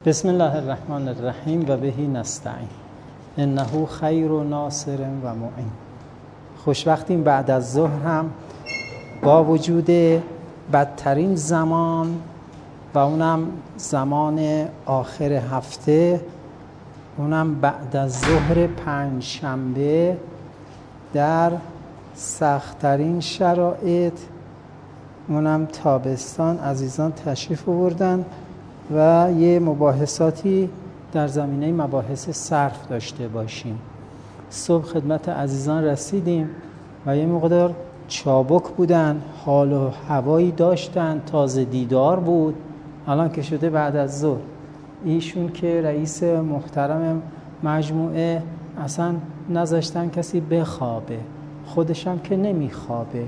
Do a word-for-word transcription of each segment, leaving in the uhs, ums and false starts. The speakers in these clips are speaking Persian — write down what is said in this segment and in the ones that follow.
بسم الله الرحمن الرحیم و بهی نستعین انه خیر و ناصر و معین. خوشوقتیم بعد از ظهر هم با وجود بدترین زمان و اونم زمان آخر هفته، اونم بعد از ظهر پنج شنبه در سخت‌ترین شرایط، اونم تابستان، عزیزان تشریف آوردن و یه مباحثاتی در زمینه مباحث صرف داشته باشیم. صبح خدمت عزیزان رسیدیم و یه مقدار چابک بودن، حال و هوایی داشتن، تازه دیدار بود. الان که شده بعد از ظهر، ایشون که رئیس محترم مجموعه اصلا نذاشتن کسی بخوابه، خودشم که نمیخوابه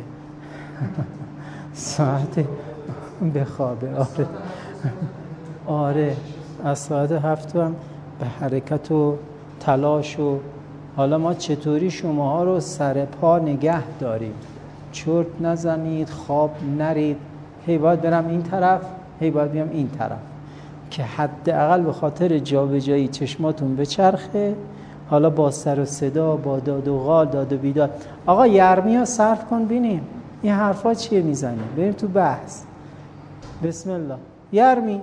ساعت بخوابه. آره آره از ساعت هفت هم به حرکت و تلاش و حالا ما چطوری شماها رو سر پا نگه داریم، چرت نزنید، خواب نرید، هی باید برم این طرف، هی باید بیام این طرف، که حداقل به خاطر جابجایی چشماتون بچرخه. حالا با سر و صدا، با داد و غال، داد و بیداد. آقا یرمیا صرف کن بینیم این حرفا چیه میزنی، بریم تو بحث. بسم الله. یرمی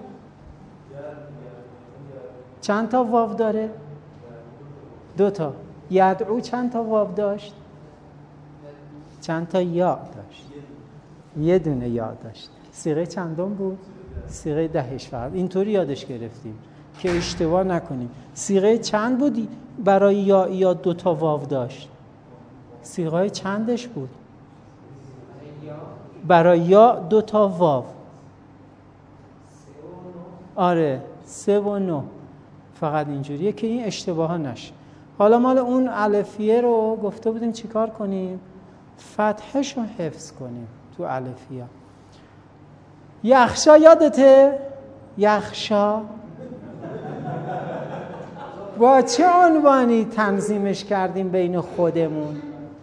چند تا واو داره؟ دو تا. یدعو چند تا واو داشت؟ چند تا یا داشت؟ یه دونه یا داشت. صیغه چندم بود؟ صیغه دهش فقط. اینطوری یادش گرفتیم که اشتباه نکنیم. صیغه چند بود برای یا یا دو تا واو داشت؟ صیغه چندش بود؟ برای یا دو تا واو. آره سه و نو. فقط اینجوریه که این اشتباه ها نشه. حالا مال اون الفیه رو گفته بودیم چیکار کنیم؟ فتحش رو حفظ کنیم تو الفیه. یخشا یادته؟ یخشا با چه عنوانی تنظیمش کردیم بین خودمون؟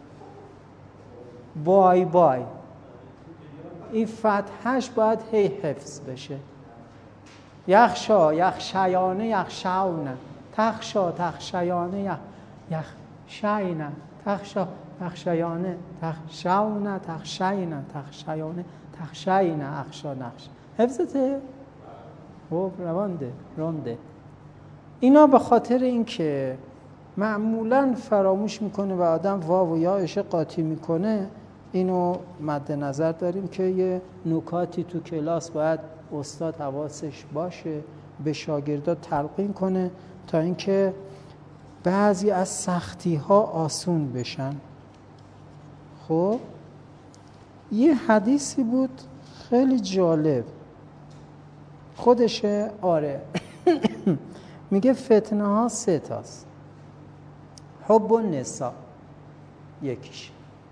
بای بای. این فتحش باید هی حفظ بشه. یخشا، یخشایانه، یخشاونه، تخشا، تخشایانه، یخ یخشاینه، تخشا، تخشایانه، تخشاونه، تخشاینه، تخشایانه، تخشاینه، اخشا نخش. حفظته؟ خب روانده، رونده. اینا به خاطر این که معمولاً فراموش میکنه و آدم واو و یاش قاطی میکنه، اینو مد نظر داریم که یه نکاتی تو کلاس باید استاد حواسش باشه، به شاگردا تلقین کنه تا اینکه بعضی از سختی ها آسون بشن. خب یه حدیثی بود خیلی جالب خودشه. آره میگه فتنه ها سه تاست. حب النساء یکیش،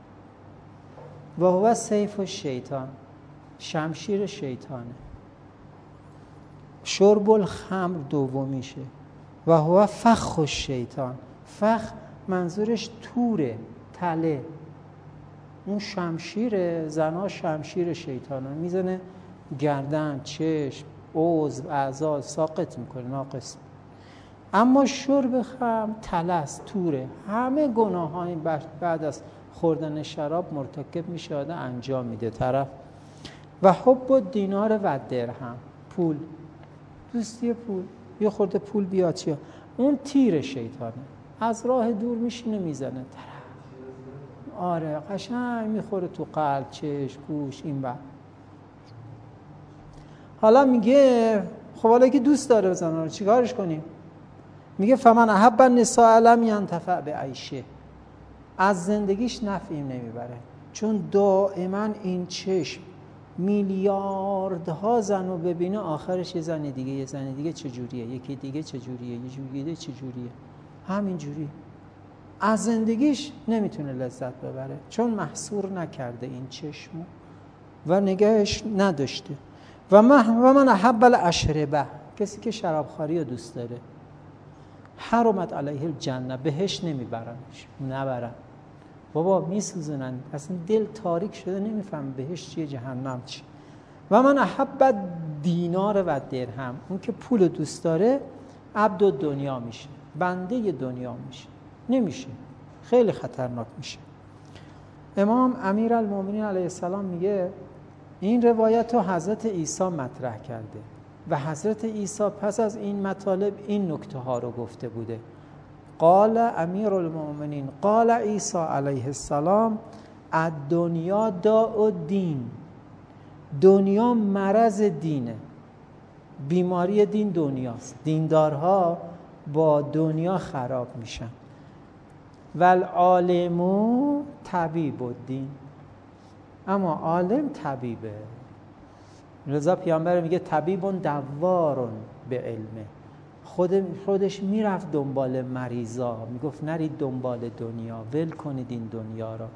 و هو سیف الشیطان، شمشیر شیطانه. شرب الخمر دومیشه، و هو فخ الشیطان. فخ منظورش توره، تله. اون شمشیر زنا شمشیر شیطانه، میزنه گردن، چشم، عضو، اعضا ساقط میکنه، ناقص. اما شرب خمر تله است، توره. همه گناه های بعد از خوردن شراب مرتکب میشه، آدم انجام میده طرف. و حب الدینار و درهم، پول، دوستی پول، یه خورده پول بیاد چیا. اون تیر شیطانه، از راه دور میشینه میزنه طرف. آره قشنگ میخوره تو قلب، چشم، گوش، این بر. حالا میگه خب حالا که دوست داره بزنه چیکارش کنیم؟ میگه فمن احب النساء لم ینتفع بعیشه. از زندگیش نفعی نمیبره، چون دائما این چشم میلیاردها زن رو ببینه، آخرش یه زن دیگه، یه زن دیگه چجوریه، یکی دیگه چجوریه، یه جوریه چجوریه، همین جوری. از زندگیش نمیتونه لذت ببره، چون محصور نکرده این چشمو و نگهش نداشته. و من احب الاشربه، کسی که شرابخوری رو دوست داره، حرمت علیه الجنه، بهش نمیبرنش، نبرن بابا، میسوزنن، اصلا دل تاریک شده، نمیفهم بهش چیه جهنم چی. و من احب دینار و درهم. اون که پول دوست داره عبد دنیا میشه، بنده دنیا میشه. نمیشه، خیلی خطرناک میشه. امام امیرالمومنین علیه السلام میگه این روایت رو حضرت عیسی مطرح کرده و حضرت عیسی پس از این مطالب این نکته ها رو گفته بوده. قال امیرالمومنین قال عیسی علیه السلام الدنیا داء الدین، دنیا مرض دینه، بیماری دین دنیاست. دیندارها با دنیا خراب میشن. والعالم طبیب الدین، اما عالم طبیبه. رضا پیامبر میگه طبیب دوار به علمه. خود خودش میرفت دنبال مریضا، میگفت نرید دنبال دنیا، ول کنید این دنیا را.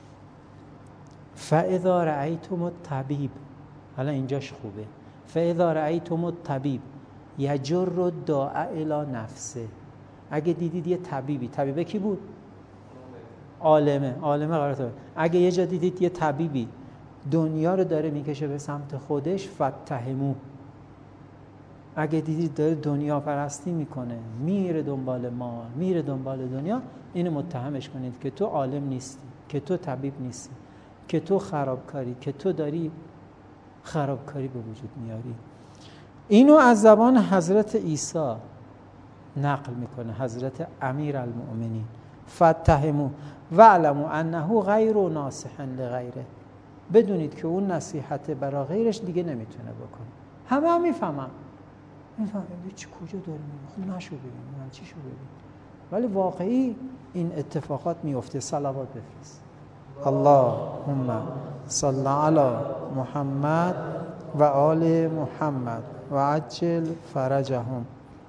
فاذا رأیتم الطبیب، حالا اینجاش خوبه، فاذا رأیتم الطبیب یجر الداء الی نفسه. اگه دیدید یه طبیبی، طبیبه کی بود؟ عالمه. عالمه قرار داد. اگه یه جا دیدید یه طبیبی دنیا رو داره میکشه به سمت خودش، فتهمو. اگه دیدید داره دنیا پرستی میکنه، میره دنبال مال، میره دنبال دنیا، اینو متهمش کنید که تو عالم نیستی، که تو طبیب نیستی، که تو خرابکاری، که تو داری خرابکاری به وجود میاری. اینو از زبان حضرت عیسی نقل میکنه حضرت امیرالمؤمنین. فتهمو واعلموا انه غیر ناصح لغیره. بدونید که اون نصیحت برای غیرش دیگه نمیتونه بکنه. همه هم میفهمم میفهمم چی کجا داره میگه، خب نشو ببین من چی شو ببین، ولی واقعی این اتفاقات میفته. صلوات بفرست. اللهم صل علی محمد و آل محمد و عجل فرجهم.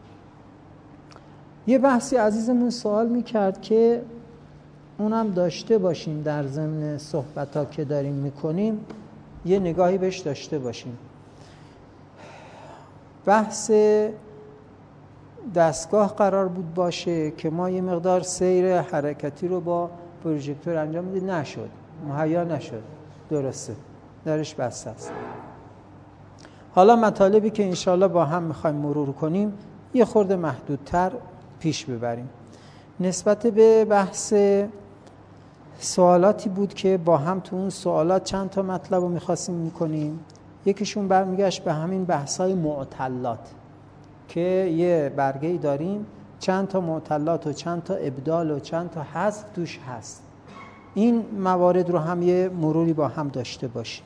یه بحثی عزیزمون سوال میکرد که اونم داشته باشیم در ضمن صحبت‌ها که داریم میکنیم، یه نگاهی بهش داشته باشیم. بحث دستگاه قرار بود باشه که ما یه مقدار سیر حرکتی رو با پروژکتور انجام میدیم، نشد، مهیا نشد. درسته، درش بسته است. حالا مطالبی که انشاءالله با هم میخوایم مرور کنیم یه خورده محدودتر پیش ببریم. نسبت به بحث سوالاتی بود که با هم تو اون سوالات چند تا مطلب رو میخواستیم میکنیم. یکیشون برمیگشت به همین بحثای معتلات که یه برگه‌ای داریم چند تا معتلات و چند تا ابدال و چند تا حذف توش هست. این موارد رو هم یه مروری با هم داشته باشیم.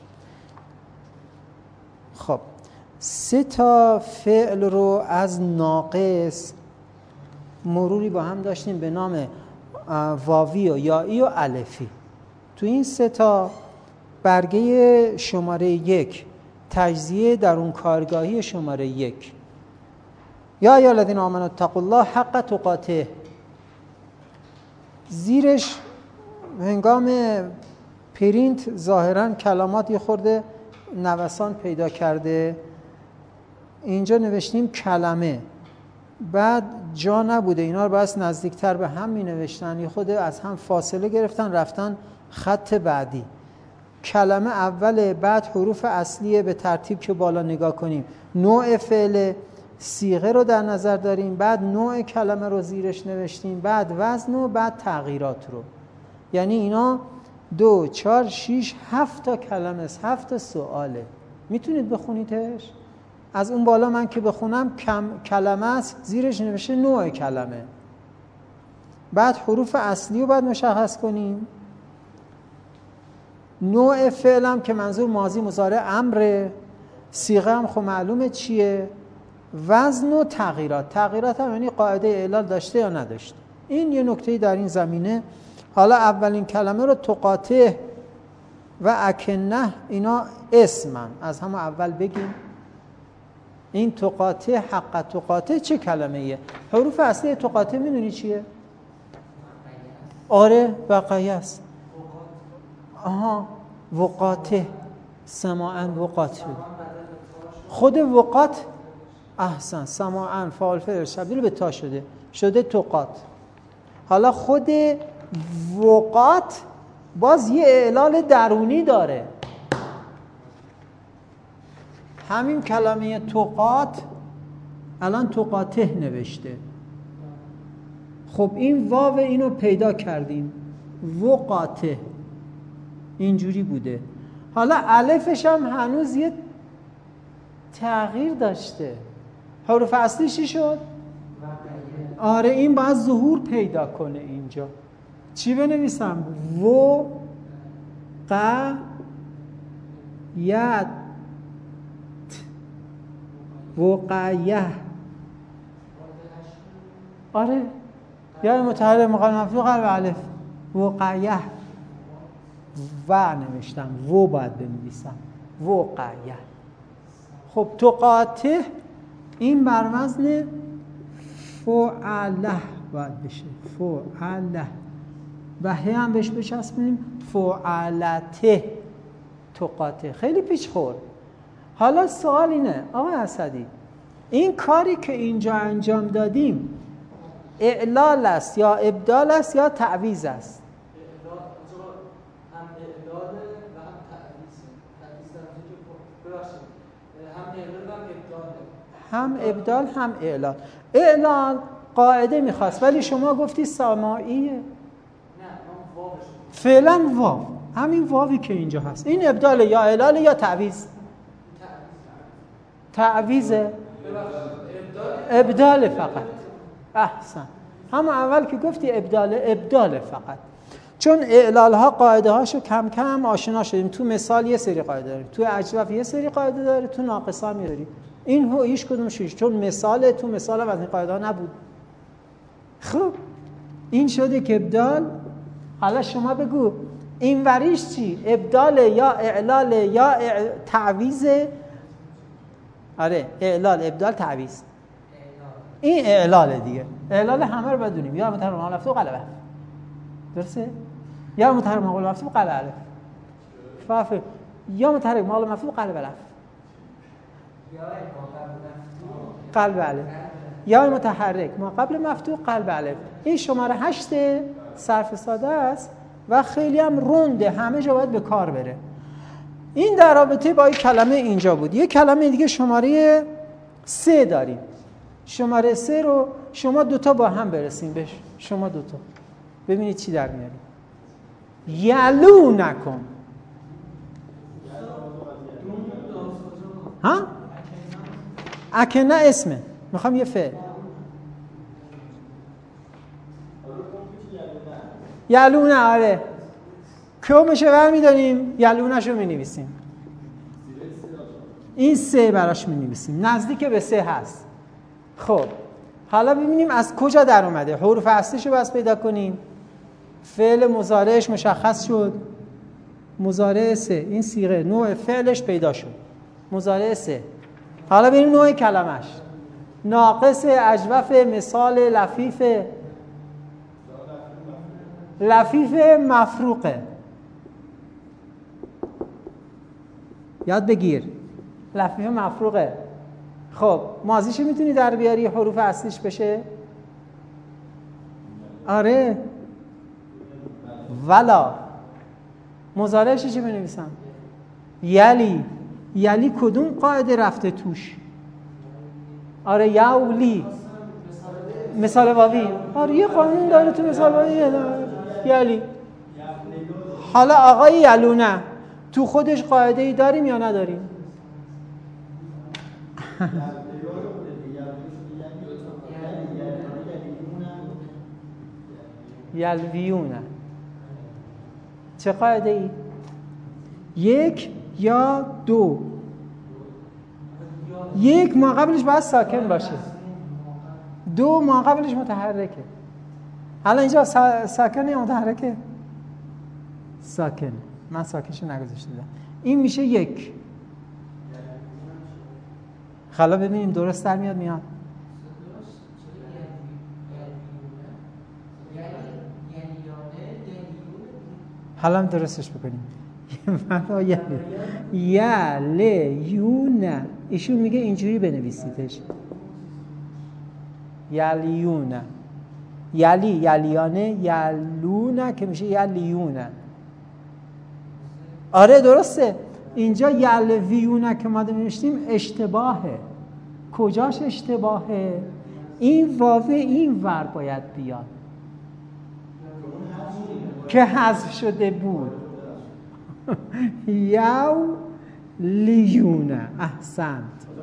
خب سه تا فعل رو از ناقص مروری با هم داشتیم به نام واوی و یایی و الفی. تو این سه تا برگه شماره یک، تجزیه در اون کارگاهی شماره یک، یا یا الذین آمنوا اتقوا الله حق تقاته، زیرش هنگام پرینت ظاهرا کلمات یه خورده نوسان پیدا کرده. اینجا نوشتیم کلمه، بعد جا نبوده، اینا رو باید نزدیکتر به هم می نوشتن، یه خود از هم فاصله گرفتن رفتن خط بعدی. کلمه اوله، بعد حروف اصلیه به ترتیب که بالا نگاه کنیم، نوع فعل، صیغه رو در نظر داریم، بعد نوع کلمه رو زیرش نوشتیم، بعد وزن و بعد تغییرات رو. یعنی اینا دو، چهار، شیش، هفت تا کلمه است، هفت تا سواله. میتونید بخونیدش؟ از اون بالا من که بخونم کم کلمه است، زیرش نوشته نوع کلمه، بعد حروف اصلی رو باید مشخص کنیم، نوع فعلم که منظور ماضی مضارع امره، صیغه هم خب معلومه چیه، وزن و تغییرات. تغییرات هم یعنی قاعده اعلال داشته یا نداشته. این یه نکته در این زمینه. حالا اولین کلمه رو تقاطه و اکنه، اینا اسمن، از همه اول بگیم. این تقاطه، حق تقاطه چه کلمه ایه؟ حروف اصلی تقاطه میدونی چیه؟ آره وقایه است. آها وقاته، سماعن وقات شد. خود وقات، احسن، سماعن فاعل فعل تبدیل به تا شده، شده تقات. حالا خود وقات باز یه اعلال درونی داره. همین کلمه تقات الان تقاته نوشته. خب این واو اینو پیدا کردیم، وقاته اینجوری بوده. حالا الفش هم هنوز یه تغییر داشته. حروف اصلی چی شد؟ آره این باید ظهور پیدا کنه اینجا. چی بنویسم؟ و ق ید وقیه. آره یا متحرک مقابل مفتوح قلب الف. وقیه و نوشتم، و باید بنویسم وقیه. خب تقاته این بر وزن فعله باید بشه، فعله. و هی هم بهش بچسبونیم فعلته. تقاته خیلی پیچ خورد. حالا سوال اینه آقای اسدی، این کاری که اینجا انجام دادیم اعلال است یا ابدال است یا تعویض است؟ هم اعلال و هم تعویض. هم ابدال هم اعلال. اعلال قاعده میخواست ولی شما گفتی ساماییه. نه من واو فعلا واو، همین واوی که اینجا هست. این ابدال یا اعلال یا تعویض؟ تعویضه. ابدال فقط. احسن. همون اول که گفتی ابدال، ابدال فقط. چون اعلال ها قاعده هاشو کم کم آشنا شدیم. تو مثال یه سری قاعده داریم، تو اجوف یه سری قاعده داره، تو ناقصا میاریم. این هو هیچ کدوم شیش، چون مثال تو مثال از این قاعده ها نبود. خب این شده که ابدال. حالا شما بگو این وریش چی؟ ابدال یا اعلال یا اع... تعویض؟ آره اعلال، ابدال، تعویض. این اعلال دیگه. اعلال همه رو بدونیم، یا متحرک مقابل مفتوح قلب الف. درسته؟ یا متحرک مقابل مفتوح قلب الف. فافه. یا متحرک مقابل مفتوح قلب الف. قلب الف. یا متحرک ما قبل مفتوح قلب الف. این شماره هشت صرف ساده است و خیلی هم رونده، همه جا باید به کار بره. این در رابطه با این کلمه اینجا بود. یه کلمه دیگه شماره سه داریم. شماره سه رو شما دوتا با هم برسیم بهش. شما دوتا ببینید چی در میاریم. یلو نکن. ها؟ اکنه اسمه. میخوام یه فعل. یلونه. آره کمشه برمیداریم، یلونش رو می‌نویسیم. این سه براش می‌نویسیم، نزدیک به سه هست. خب حالا ببینیم از کجا در اومده. حروف اصلیشو بس پیدا کنیم. فعل مضارعش مشخص شد. مضارع سه، این صیغه نوع فعلش پیدا شد. مضارع سه. حالا ببینیم نوع کلمش. ناقص، اجوف، مثال، لفیف. لفیف مفروقه. یاد بگیر. لفیف مفروقه. خب ماضیش میتونی در بیاری حروف اصلیش بشه؟ آره. ولا. مضارعش چی بنویسم؟ یلی. یلی کدوم قاعده رفته توش؟ آره یولی. مثال واوی. آره یه قانون داره تو مثال واوی. یلی. حالا آقای یلونه تو خودش قاعده ای داریم یا نداریم؟ یلویونه. چه قاعده ای؟ یک یا دو؟ یک ما قبلش باید ساکن باشه، دو ما قبلش متحرکه. حالا اینجا سا... ساکنه یا متحرکه؟ ساکنه. من ساکنشو نگذاشته بودم. این میشه یک. حالا ببینیم درست در میاد میاد. حالا هم درستش بکنیم. یلیونه. ایشون میگه اینجوری بنویسیدش. یلیونه. یلی یلیانه، یلونه که میشه یلیونه. آره درسته. اینجا یلویونه که ما نوشتیم اشتباهه. کجاش اشتباهه؟ این واو این ور باید بیاد که حذف شده بود. یو لیونه. احسنت.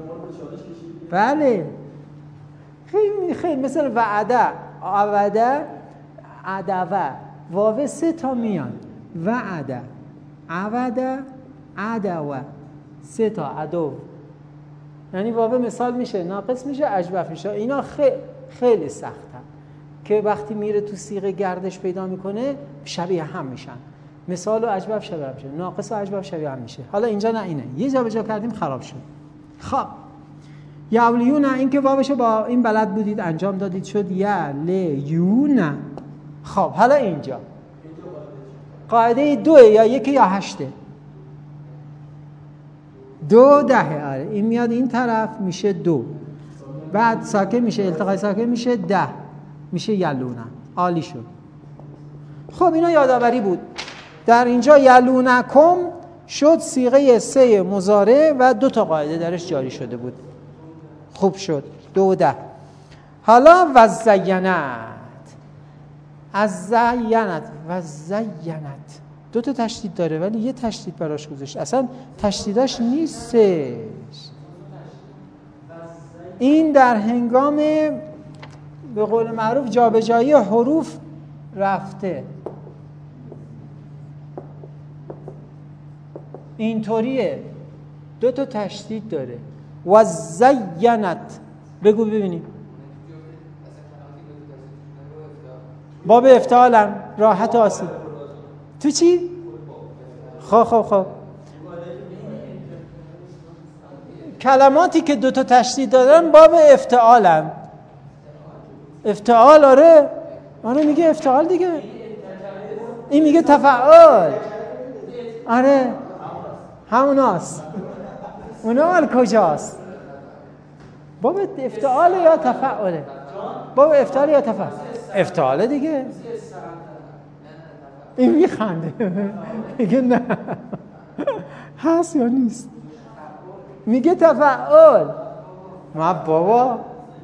بله خیلی خیلی مثل وعده، عوده، عدوه، واو سه تا میان. وعده، عوده، عدوه، سه تا عدو. یعنی واو مثال میشه، ناقص میشه، اجوف میشه. اینا خیلی خیلی سخته که وقتی میره تو صیغه گردش پیدا میکنه شبیه هم میشن. مثال و اجوف شبیه هم میشه، ناقص و اجوف شبیه هم میشه. حالا اینجا نه، اینه یه جا به جا کردیم خراب شد. خب یولیون، این که واوشو با این بلد بودید انجام دادید شد یلیون. خب حالا اینجا قاعده دوه یا یک یا هشته؟ دو دهه. آره این میاد این طرف میشه دو، بعد ساکن میشه، التقای ساکن میشه ده، میشه یلونه. عالی شد. خب اینا یادآوری بود. در اینجا یلونکم شد صیغه سه مضارع و دو تا قاعده درش جاری شده بود. خوب شد. دو ده. حالا و زینت، از زینت و زینت دو تا تشدید داره ولی یه تشدید براش گذاشت، اصلا تشدیداش نیستش. این در هنگام به قول معروف جابجایی حروف رفته. اینطوریه، دو تا تشدید داره. و زینت بگو ببینیم. باب افتعالم راحت آسید. تو چی؟ خب خب خب کلماتی که دو تا تشدید دارن باب افتعالم. افتعال. آره آره میگه افتعال دیگه. این میگه تفعال. آره هموناست. اونا مال کجاست؟ باب افتعال یا تفعاله؟ باب افتعال یا تفعال؟ افتعاله دیگه. این میخنده میگه نه هست یا نیست. میگه تفعال. ما بابا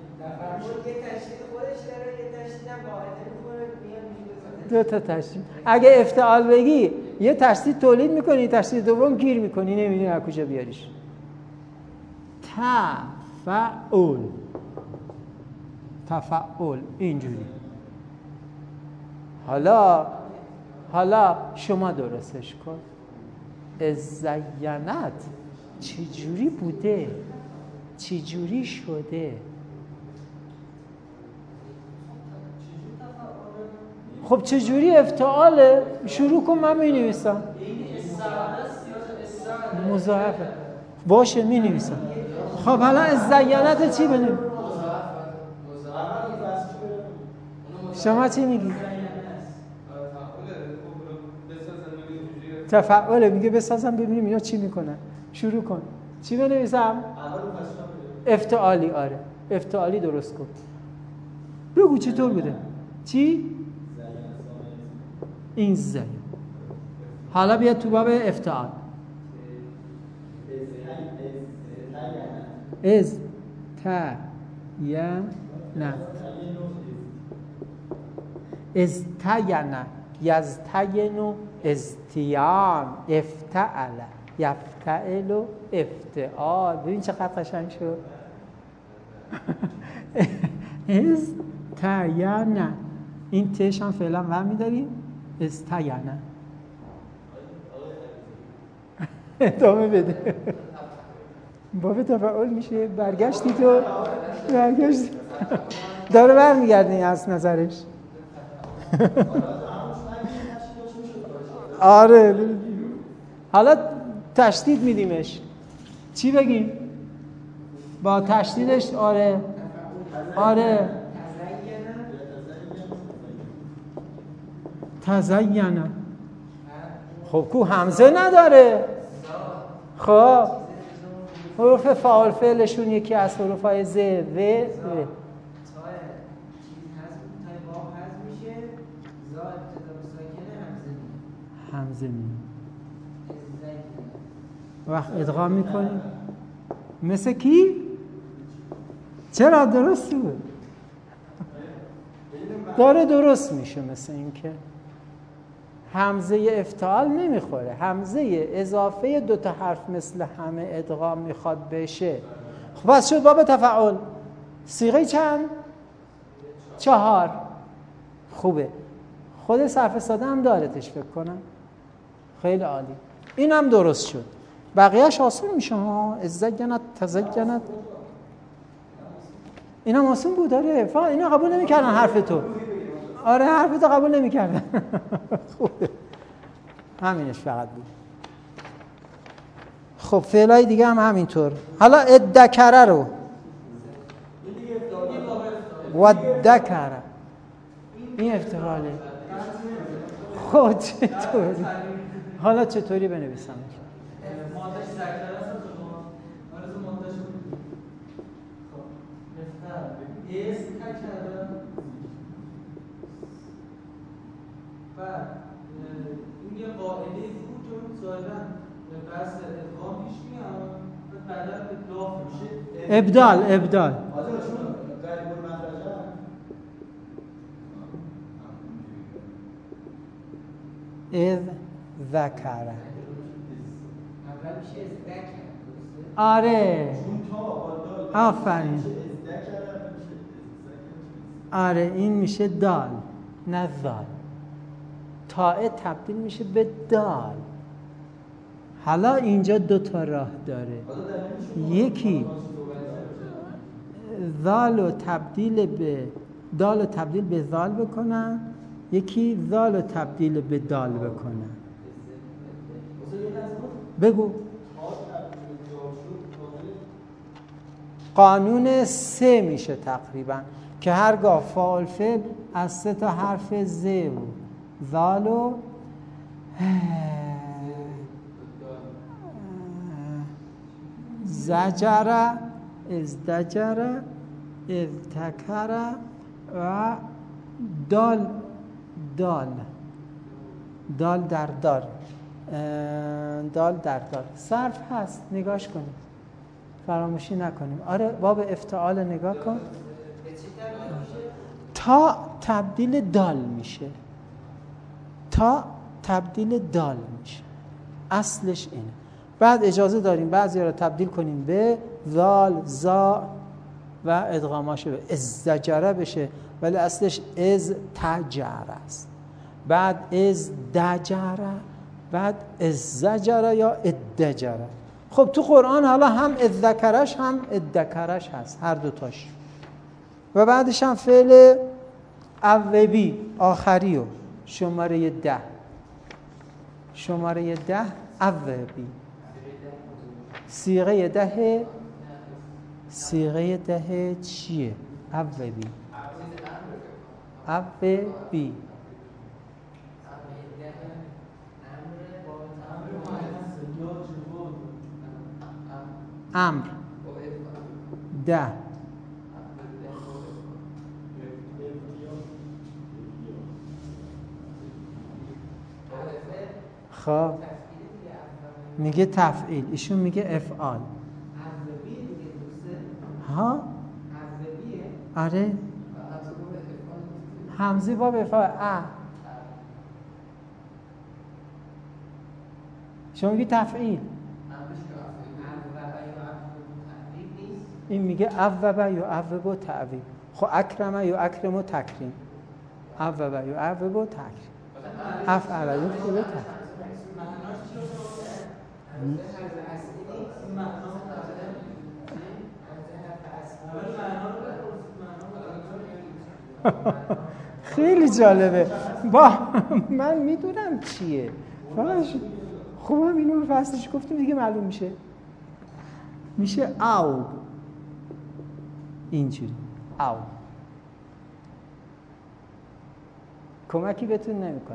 دو تا تشدید. اگه افتعال بگی یه تشدید تولید میکنی، تشدید دوم گیر میکنی، نمیدونی از کجا بیاریش. تفعول. تفعول اینجوری. حالا حالا شما درستش کن. زینت چی جوری بوده، چی جوری شده؟ خب چه جوری افتعاله؟ شروع کن من می نویسم. مضاعفه باشه می نویسم. خب حالا زینت چی بنویسم؟ شما چی میگی؟ تفعاله. میگه بسازم ببینیم اینا چی میکنن. شروع کن. چی بنویسم؟ افتعالی. آره افتعالی درست کن. بگو چطور بوده؟ چی؟ این زین. حالا بیا تو باب افتعال. از تا یا نه از تا یا نه یزتینو ازتیان افتعل یفتعل و افتعال. ببین چقدر قشنگ شد. از تا یا نه این تش هم فعلا ور می‌داریم. از تا یا نه ادامه بده. باب تفعول میشه. برگشتی تو برگشتی داره برمیگردی از نظرش. آره حالا تشدید میدیمش. چی بگیم؟ با تشدیدش. آره آره تزینه. خب کو همزه نداره. خب حروف فاعل فعلشون یکی از حروفای ز و و. همزه می. وقت ادغام میکنیم مثل کی؟ چرا درست بود؟ داره درست میشه. مثل این که همزه افتعال نمیخوره، همزه اضافه دو تا حرف مثل همه ادغام میخواد بشه. خب پس شد باب تفعول. صیغه چند؟ چهار. خوبه. خود صرف ساده هم دارتش فکر کنم. خیلی عالی. این هم درست شد. بقیهش آسون میشه ها. ازدگنت تزگنت این هم آسون بود. داره فقط اینا قبول نمیکردن حرف تو. آره حرف تو قبول نمیکردن. خوبه. همینش فقط بود. خب فعلای دیگه هم همینطور. حالا ادکره رو و دکره این افتعاله. خب چطوری؟ حالا چطوری بنویسم؟ مادش زکره است آرزو مادش خب بهتر اس تکره بعد این یه قاعده بود چون ظاهرا بحث ادغام پیش میاد بعد بعدا اطلاق میشه ابدال ابدال آره چون غریب المخرجه اذ ذکره اول میشه از ذکر آره چون تا آفرین آره این میشه دال نه ذال. تاء تبدیل میشه به دال. حالا اینجا دو تا راه داره. یکی ذال و تبدیل به دال و تبدیل به ذال بکنن، یکی ذال و تبدیل به دال بکنن. بگو. قانون سه میشه تقریبا که هرگاه فاعل فعل از سه تا حرف ز و ذال و زجر ازدجر اذتکر و دال دال دال در دار دال در دار صرف هست. نگاش کنیم فراموشی نکنیم. آره باب افتعال نگاه کن. تا تبدیل دال میشه. تا تبدیل دال میشه. اصلش اینه. بعد اجازه داریم بعضی رو تبدیل کنیم به ذال زا و ادغاماشه به ازدجره بشه، ولی اصلش از تجره است. بعد از دجره، بعد از زجره یا ادجره. خب تو قرآن حالا هم ادذکرش هم ادکرش هست، هر دوتاش. و بعدش هم فعل اوبی آخریو شماره ده شماره ده اوبی صیغه ده صیغه ده چیه؟ اوبی اوبی امر ده خب میگه تفعیل، ایشون میگه افعال. ها آره همزه باب افعال. ا شما میگه تفعیل، این میگه اوبه یا اوب و تعویب. خب اکرمه یا اکرم و تکریم. اوبه یا اوب و تکریم. افعل یا فعل و تکریم. خیلی جالبه. با من میدونم چیه، فقط خوبم اینو رو فصلش گفتیم دیگه معلوم میشه. میشه او اینجوری او. کمکی بهتون نمیکنه.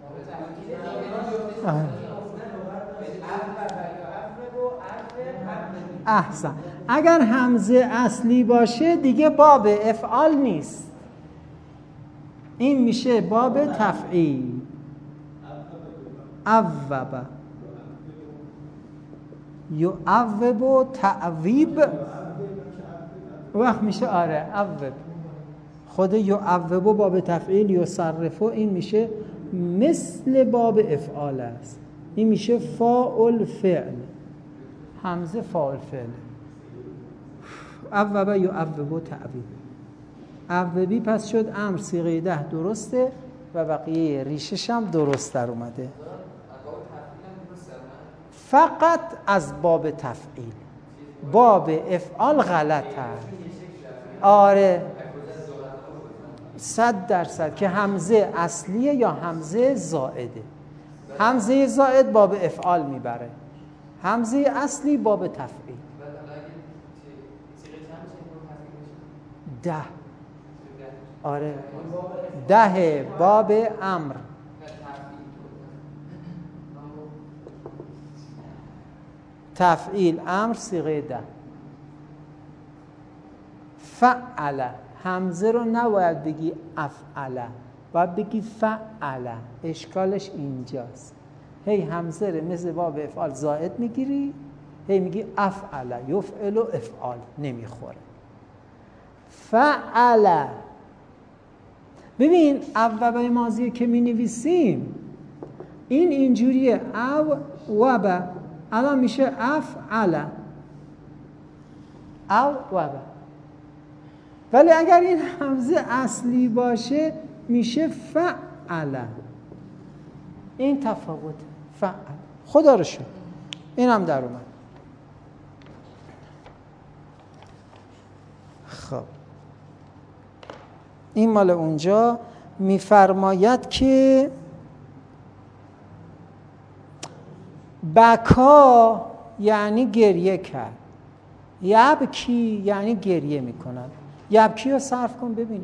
احسن. اگر همزه اصلی باشه دیگه باب افعال نیست، این میشه باب تفعیل. اوبه یعوب و تعویب وقت میشه آره عوب. خود یعوب و باب تفعیل یصرف این میشه مثل باب افعال است. این میشه فاعل فعل، همزه فاعل فعل. عوب یعوب و تعویب. عوبی پس شد امر صیغه ده درسته و بقیه ریشش هم درست در اومده. فقط از باب تفعیل، باب افعال غلط هست. آره صد درصد که همزه اصلیه یا همزه زائده. همزه زائد باب افعال میبره، همزه اصلی باب تفعیل. ده آره ده باب امر. تفعیل امر صیغه ده. فعل همزه رو نباید بگی افعل، باید بگی فعل. اشکالش اینجاست. هی همزه رو مثل باب افعال زائد میگیری، هی میگی افعل یفعل و افعال، نمیخوره. فعل. ببین عوبه ماضیه که می نویسیم این اینجوریه، او وبه، الان میشه افعل او وبه. ولی اگر این همزه اصلی باشه میشه فعل. این تفاوت فعل. خدا رو شکر این هم در اومد. خب این مال اونجا. میفرماید که بکا یعنی گریه کرد، یبکی یعنی گریه میکند. یبکی رو صرف کن ببینیم.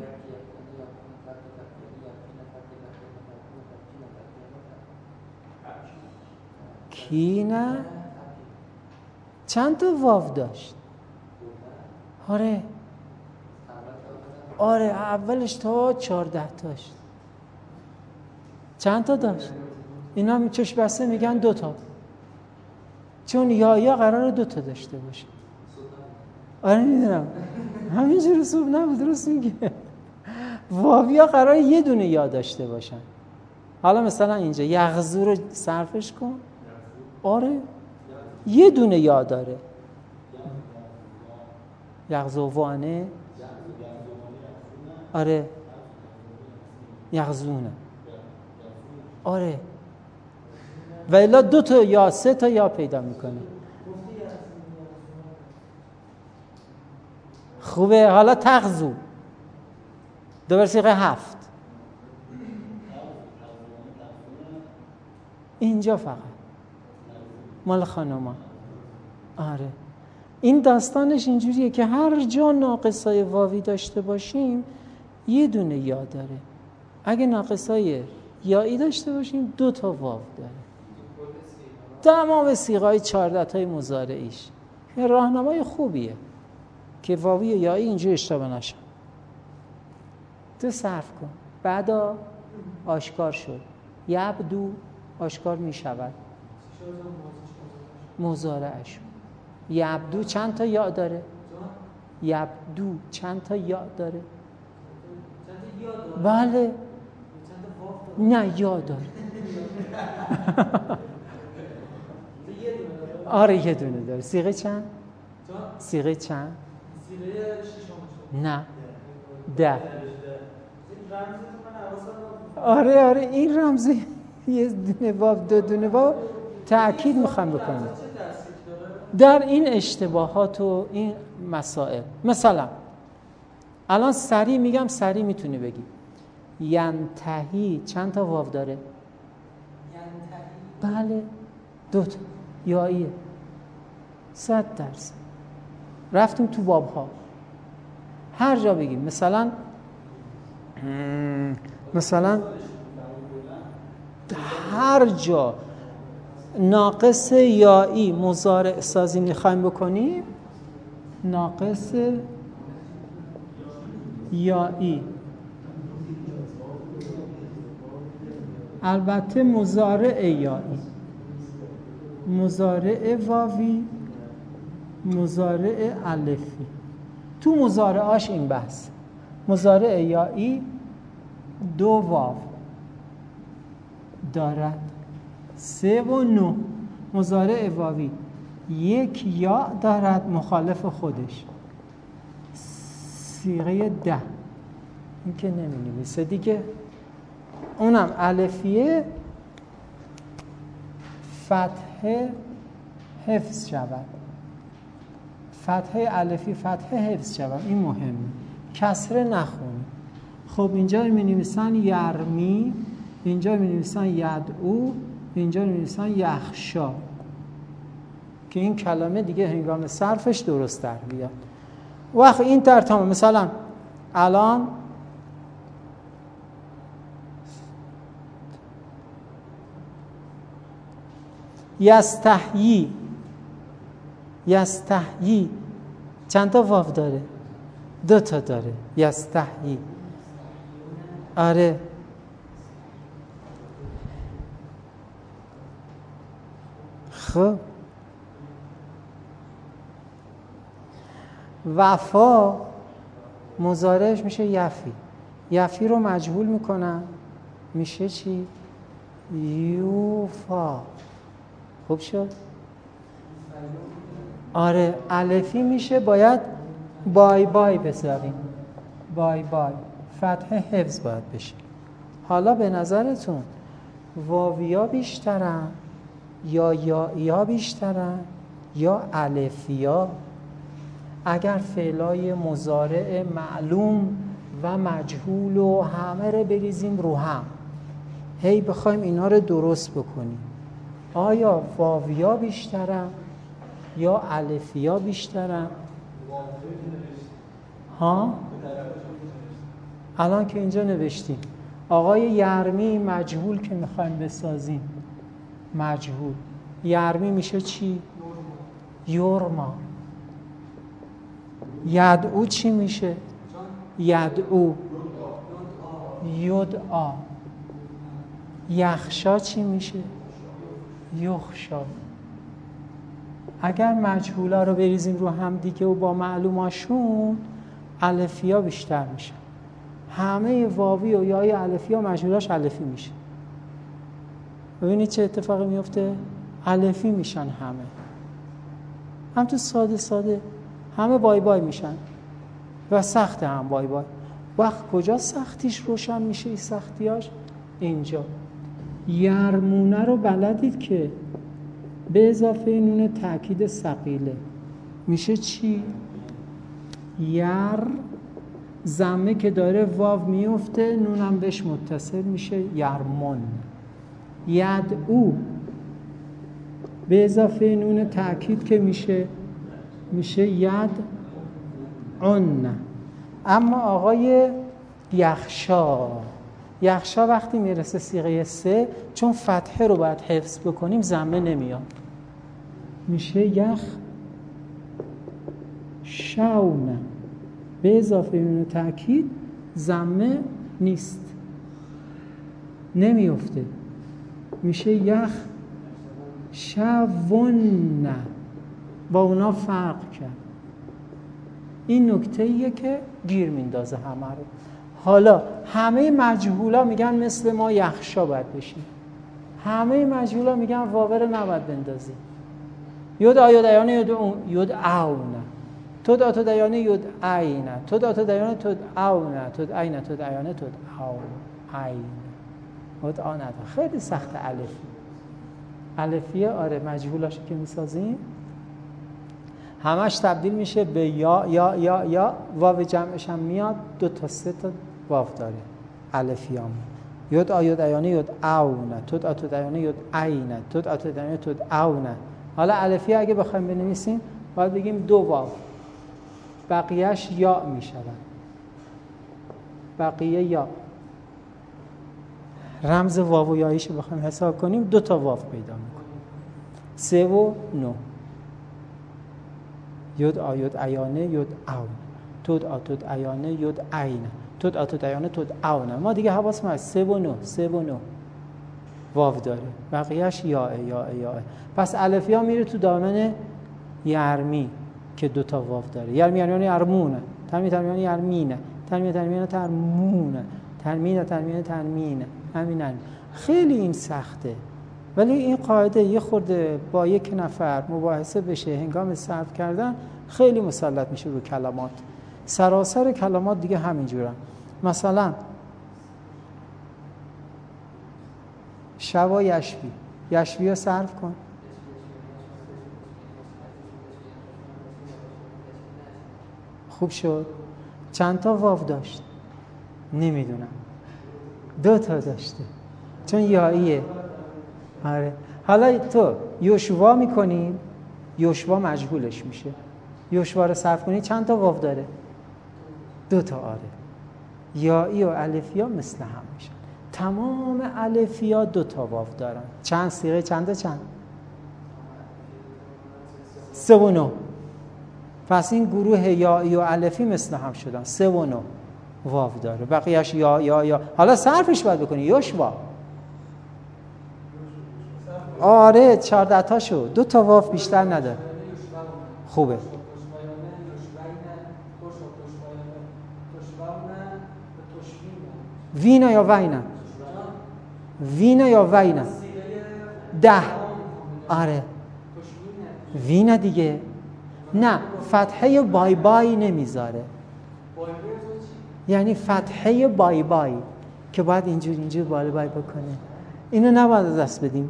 کی نه چند تا واو داشت؟ آره آره اولش تا چارده تاش. چند تا داشت؟ اینا می چشم بسته میگن دو تا، چون یا یا قراره دو تا داشته باشه. آره میدونم همینجوری صبح نبود، درست میگه. واویا قراره یه دونه یا داشته باشن. حالا مثلا اینجا یغزو رو صرفش کن. آره یه دونه یا داره. یغزوانه. آره یغزونه. آره و الا دو تا یا سه تا یا پیدا میکنه. خوبه. حالا تغزو دوباره صیغه هفت. اینجا فقط مال خانوما. آره این داستانش اینجوریه که هر جا ناقصای واوی داشته باشیم یه دونه یا داره. اگه ناقصای یایی داشته باشیم دو تا واو داره. تمام صیغه‌های چهارده تای مضارعیش یه راهنمای خوبیه که واوی و یایی اینجوری اشتباه نشن. تو صرف کن. بعدا آشکار شد. یبدو آشکار می شود. مضارعش یبدو چند تا یا داره؟ یبدو چند تا یا داره؟ بله نه یا داره. آره یه دونه داره. صیغه چند؟ صیغه چند؟ نه ده. آره آره این رمزی یه دونه واو دو دونه واو تأکید میخوام بکنم در این اشتباهات و این مسائل. مثلا الان سری میگم، سری میتونی بگی ینتهی چند تا واو داره؟ بله دو تا یاییه. صد درصد. رفتیم تو باب ها هر جا بگیم مثلا مثلا هر جا ناقص یایی مضارع سازی میخوایم بکنیم، ناقص یایی البته مضارع یایی، مضارع واوی مضارع الفی. تو مضارعاش این بحث، مضارع یائی دو واو دارد، سه و نو. مضارع واوی یک یا دارد مخالف خودش، صیغه ده. این که نمی نویسه دیگه. اونم الفیه فتحه حفظ شود، فتحه الفی فتحه حفظ شود، این مهمه، کسره نخونی. خب اینجا می نویسن یرمی، اینجا می نویسن یدعو، اینجا می نویسن یخشا، که این کلمه دیگه هنگام صرفش درست در بیاد. وقت این در تمام، مثلا الان یستحیی، یستحیی چند تا واو داره؟ دو تا داره. یستحیی، آره. خب وفا مضارعش میشه یفی، یفی رو مجهول میکنم میشه چی؟ یوفا. خوب شد؟ آره. الفی میشه باید بای بای بذاریم، بای بای، فتح حفظ باید بشه. حالا به نظرتون واویا بیشترن یا یائیا بیشترن یا الفیا؟ اگر فعلای مضارع معلوم و مجهول و همه رو بریزیم رو هم، هی بخوایم اینا رو درست بکنیم، آیا واویا بیشترن یا الفیا بیشترن؟ ها؟ الان که اینجا نوشتیم آقای یرمی مجهول که میخوایم بسازیم، مجهول یرمی میشه چی؟ یورما. یدعو چی میشه؟ یدعو یدعا. یخشا چی میشه؟ یخشا. اگر مجهولا رو بریزیم رو هم دیگه و با معلوماشون، الفیا بیشتر میشه. همه واوی و یای الفیا مجهولاش الفی میشه. ببینید چه اتفاقی میفته؟ الفی میشن همه. هم تو ساده ساده همه بای بای میشن و سخت هم بای بای. وقت کجا سختیش روشن میشه؟ این سختیاش اینجا. یرمونه رو بلدید که به اضافه نون تأکید ثقیله میشه چی؟ یر، ضمه که داره واو میفته، نونم بهش متصل میشه یرمون. یدعو به اضافه نون تأکید که میشه میشه ید عن. اما آقای یخشا، یخشا وقتی میرسه صیغه سه، چون فتحه رو باید حفظ بکنیم ضمه نمیاد، میشه یخ شاونه. به اضافه نون تأکید ضمه نیست، نمیفته، میشه یخ شاونه. با اونا فرق کرد. این نکته ایه که گیر میندازه همه رو. حالا همه مجهولا میگن مثل ما یخشا باید بشیم، همه مجهولا میگن واور نباید بندازی. یود آیود ایانه یود یود آونه، تود آتود ایانه یود اینه، تود آتود ایانه تود آونه، تود اینه تود ایانه تود آون اینه، تود آنه. خیلی سخت الفی. الفیه آره مجهولاشو که میسازیم همش تبدیل میشه به یا یا یا یا. واو جمعش هم میاد، دو تا سه تا واو داره الفیام. یود آیود ایانه یود آونه، تود آتود ایانه یود اینه، تود آتود ایانه تود آونه. حالا الفیه اگه بخوایم بنویسیم باید بگیم دو واو، بقیهش یا میشود، بقیه یا. رمز واو و یاییشو بخوایم حساب کنیم دو تا واو پیدا میکنیم، سه و نو. یود آیود ایانه یود آون، تود آتود ایانه یود اینه، تود آتود ایانه تود آونه. ما دیگه حواس ما سه و نو، سه و نو واو داره، بقیهش یاه یاه یاه. پس الفیا میره تو دامن یرمی، که دو تا واو داره. یرمی یرمیان یرمونه، ترمی ترمیان یرمینه، ترمی ترمیان ترمونه، ترمینه ترمیان ترمینه. همین همین خیلی این سخته، ولی این قاعده یه خورده با یک نفر مباحثه بشه هنگام صرف کردن خیلی مسلط میشه رو کلمات. سراسر کلمات دیگه همینجورن. مثلا شوا یشوی، یشوی رو صرف کن. خوب شد. چند تا واو داشت؟ نمیدونم، دو تا داشته چون یاییه. آره. حالا تو یوشوا میکنی، یوشوا مجهولش میشه. یوشوا رو صرف کنی چند تا واو داره؟ دو تا. آره. یایی و الفیا مثل هم میشن. تمام الفیا دو تا واو دارن. چند صیغه چنده؟ چند؟ سه و نو. پس این گروه یایی و الفی مثل هم شدن. سه و نو واو داره. بقیهش یا یا یا. حالا صرفش باید بکنی یوشوا. آره چهارده تا شو. دو تا واو بیشتر نداره. خوبه. وینا یا وینا؟ وینا یا وینا؟ ده. آره وینا دیگه. نه فتحه بای بای نمیذاره، یعنی فتحه بای بای که باید اینجور اینجور بای بای بکنه. اینو نباید از دست بدیم.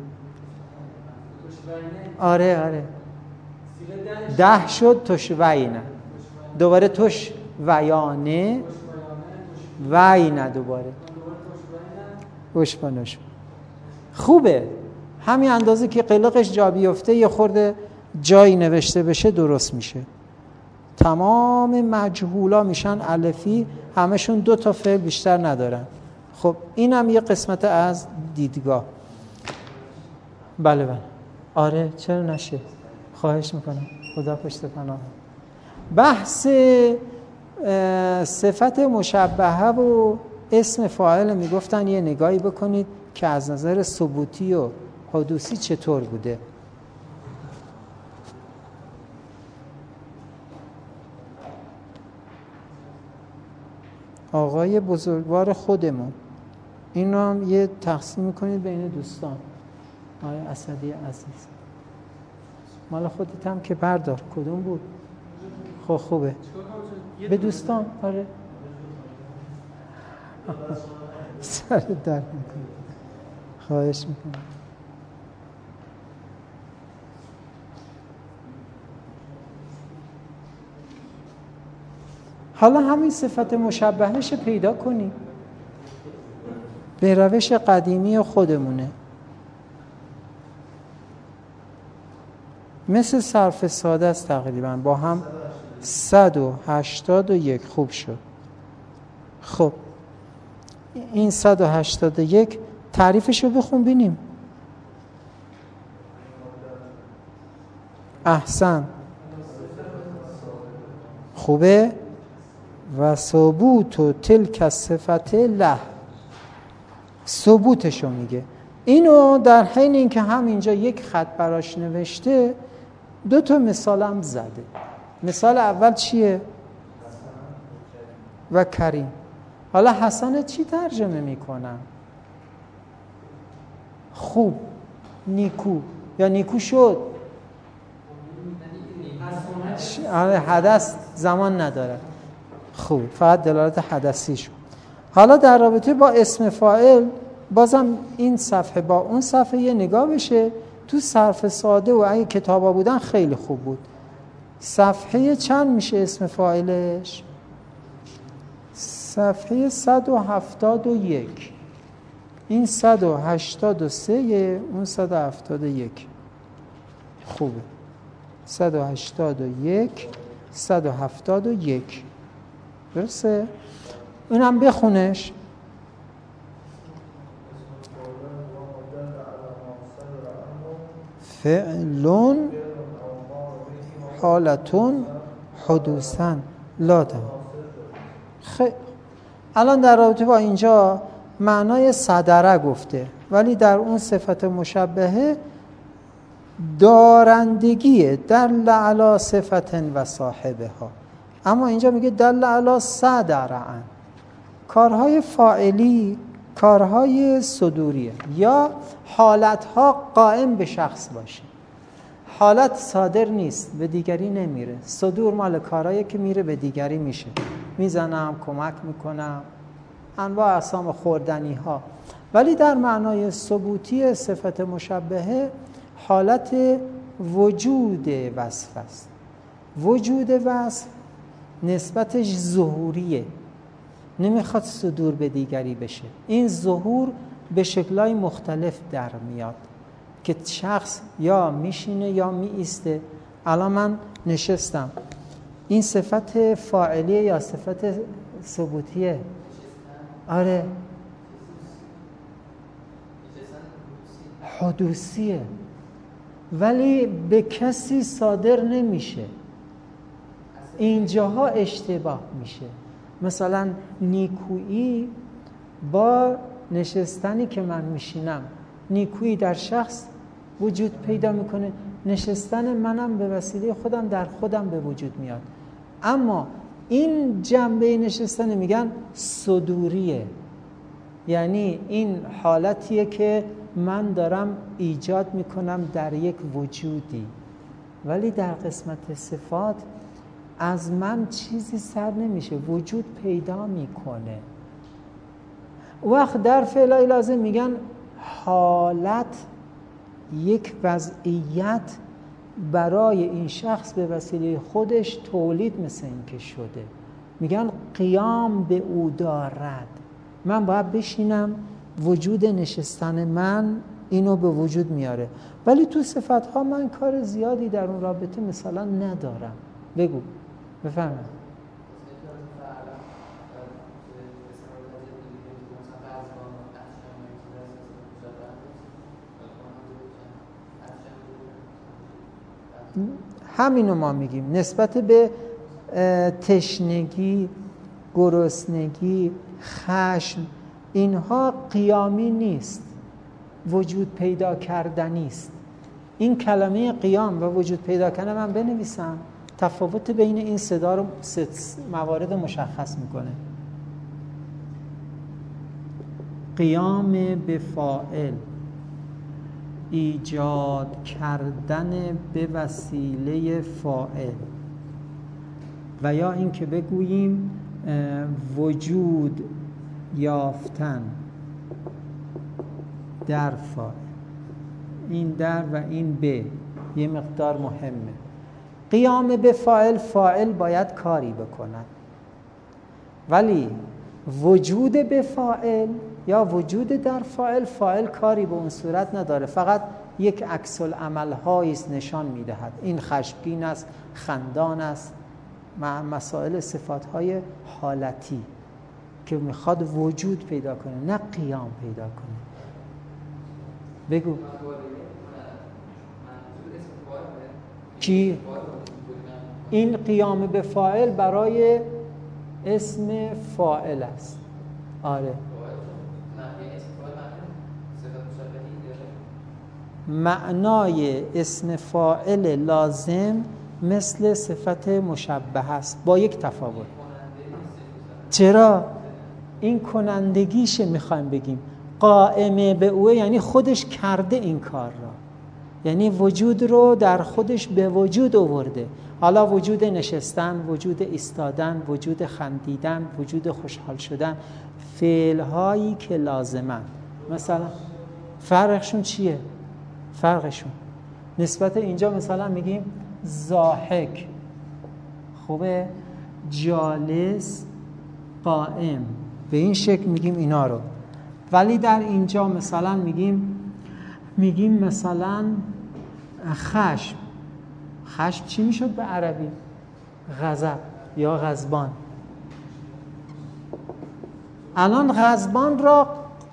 آره آره ده شد تشوینه، دوباره تش ویانه وینه، دوباره اشپانش. خوبه. همین اندازه که قلقش جا بیفته یه خورده جایی نوشته بشه درست میشه. تمام مجهولا میشن الفی، همشون دو تا فعل بیشتر ندارن. خب اینم یه قسمت از دیدگاه. بله بله آره چرا نشه، خواهش میکنم، خدا پشت پناه. بحث صفت مشبهه و اسم فاعل میگفتن یه نگاهی بکنید که از نظر ثبوتی و حدوثی چطور بوده. آقای بزرگوار خودمون، این رو هم یه تقسیم میکنید بین دوستان. آقای اسدی عزیز، مال خودت هم که بردار. کدوم بود؟ خب خوبه به دوستان. آره سر در میکنم، خواهش میکنم. حالا همین صفت مشبهش پیدا کنی به روش قدیمی خودمونه، مثل صرف ساده است تقریبا، با هم صد و هشتاد و یک. خوب شد. خب این صد و هشتاد و یک تعریفش رو بخون بینیم. احسن. خوبه. و ثبوت و تلک صفت له، ثبوتشو میگه. اینو در حین اینکه همینجا یک خط براش نوشته دو تا مثال هم زده. مثال اول چیه؟ و کریم. حالا حسن چی ترجمه میکنم؟ خوب، نیکو یا نیکو شد. حدث زمان نداره. خوب، فقط دلالت حدثی شد. حالا در رابطه با اسم فاعل بازم این صفحه با اون صفحه یه نگاه بشه. تو صرف ساده و اگه کتابا بودن خیلی خوب بود. صفحه چند میشه اسم فاعلش؟ صفحه صد و هفتاد و یک. این صد و هشتاد و سه، اون صد و هفتاد و یک. خوبه. صد و هشتاد و یک، صد و هفتاد و یک. درسته؟ اونم بخونش. فعلون حالتون حدوثن لادم. خیلی الان در رابطه با اینجا معنای صدره گفته، ولی در اون صفت مشبهه دارندگی دل علی صفت و صاحبها. اما اینجا میگه دل علی صدرعن. کارهای فاعلی کارهای صدوریه یا حالتها قائم به شخص باشه. حالت صادر نیست، به دیگری نمیره. صدور مال کارهایی که میره به دیگری میشه. میزنم، کمک میکنم، انواع اقسام خوردنی ها. ولی در معنای ثبوتی صفت مشبهه حالت وجود وصف است. وجود وصف نسبتش ظهوریه، نمیخواد صدور به دیگری بشه. این ظهور به شکل‌های مختلف در میاد که شخص یا میشینه یا میایسته. الان من نشستم، این صفت فاعلیه یا صفت ثبوتیه؟ آره حدوثیه، ولی به کسی صادر نمیشه. اینجاها اشتباه میشه. مثلا نیکویی با نشستنی که من میشینم، نیکویی در شخص وجود پیدا میکنه، نشستن منم به وسیله خودم در خودم به وجود میاد. اما این جنبه نشستن میگن صدوریه، یعنی این حالتیه که من دارم ایجاد میکنم در یک وجودی. ولی در قسمت صفات از من چیزی سر نمیشه، وجود پیدا میکنه. وقت در فعلای لازم میگن حالت یک وضعیت برای این شخص به وسیله خودش تولید مثل این که شده. میگن قیام به او دارد. من باید بشینم، وجود نشستن من اینو به وجود میاره. ولی تو صفتها من کار زیادی در اون رابطه مثلا ندارم. بگو بفهمم. همینو ما میگیم نسبت به تشنگی، گرسنگی، خشم، اینها قیامی نیست، وجود پیدا کردنی است. این کلمه قیام و وجود پیدا کردن من بنویسم، تفاوت بین این صدا رو موارد مشخص میکنه. قیام به فاعل، ایجاد کردن به وسیله فاعل، و یا این که بگوییم وجود یافتن در فاعل. این در و این به یه مقدار مهمه. قیام به فاعل، فاعل باید کاری بکند، ولی وجود به فاعل یا وجود در فاعل، فاعل کاری به اون صورت نداره، فقط یک عکس العمل هاییست نشان میدهد. این خشمگین است، خندان است، مسائل صفات های حالتی که میخواد وجود پیدا کنه نه قیام پیدا کنه. بگو کی؟ این قیام به فاعل برای اسم فاعل است. آره معنای اسم فاعل لازم مثل صفت مشبه است با یک تفاوت. چرا؟ این کنندگیشه میخوایم بگیم. قائمه به اوه یعنی خودش کرده این کار را، یعنی وجود رو در خودش به وجود آورده. حالا وجود نشستن، وجود ایستادن، وجود خندیدن، وجود خوشحال شدن، فعل هایی که لازمن. مثلا فرقشون چیه؟ فرقشون نسبت اینجا مثلا میگیم ضاحک، خوبه، جالس، قائم، به این شکل میگیم اینا رو. ولی در اینجا مثلا میگیم میگیم مثلا خشم. خشم چی میشد به عربی؟ غضب یا غضبان. الان غضبان را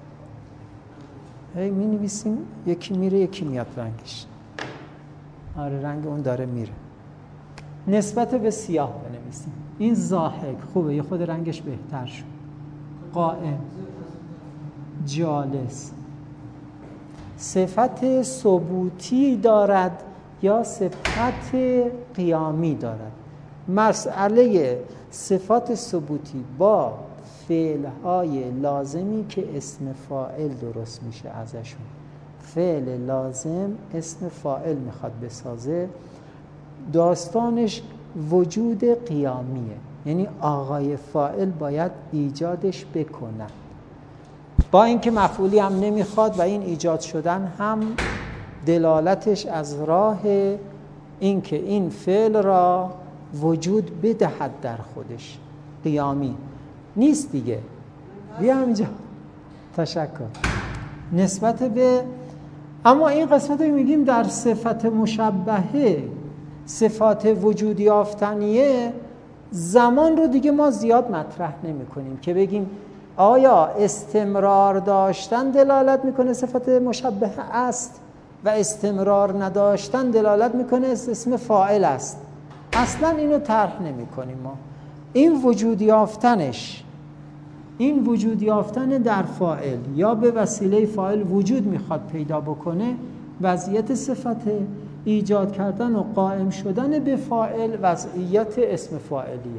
هی می نویسیم، یکی میره یکی میاد رنگش. آره رنگ اون داره میره. نسبت به سیاه بنویسیم. این ضاحک خوبه، یه خود رنگش بهتر شد. قائم، جالس، صفت ثبوتی دارد یا صفت قیامی دارد. مسئله صفات ثبوتی با فعلهای لازمی که اسم فاعل درست میشه ازشون. فعل لازم اسم فاعل میخواد بسازه، داستانش وجود قیامیه، یعنی آقای فاعل باید ایجادش بکنه، با اینکه مفعولی هم نمیخواد و این ایجاد شدن هم دلالتش از راه اینکه این فعل را وجود بدهد در خودش. قیامی نیست دیگه. بیا اینجا. تشکر. نسبت به اما این قسمت رو میگیم در صفت مشبهه، صفات وجود یافتنیه، زمان رو دیگه ما زیاد مطرح نمی کنیم که بگیم آیا استمرار داشتن دلالت میکنه صفت مشبهه است و استمرار نداشتن دلالت میکنه اسم فاعل است. اصلا اینو طرح نمی کنیم ما. این وجود یافتنش، این وجود یافتن در فاعل یا به وسیله فاعل وجود میخواد پیدا بکنه، وضعیت صفت ایجاد کردن و قائم شدن به فاعل وضعیت اسم فاعلیه.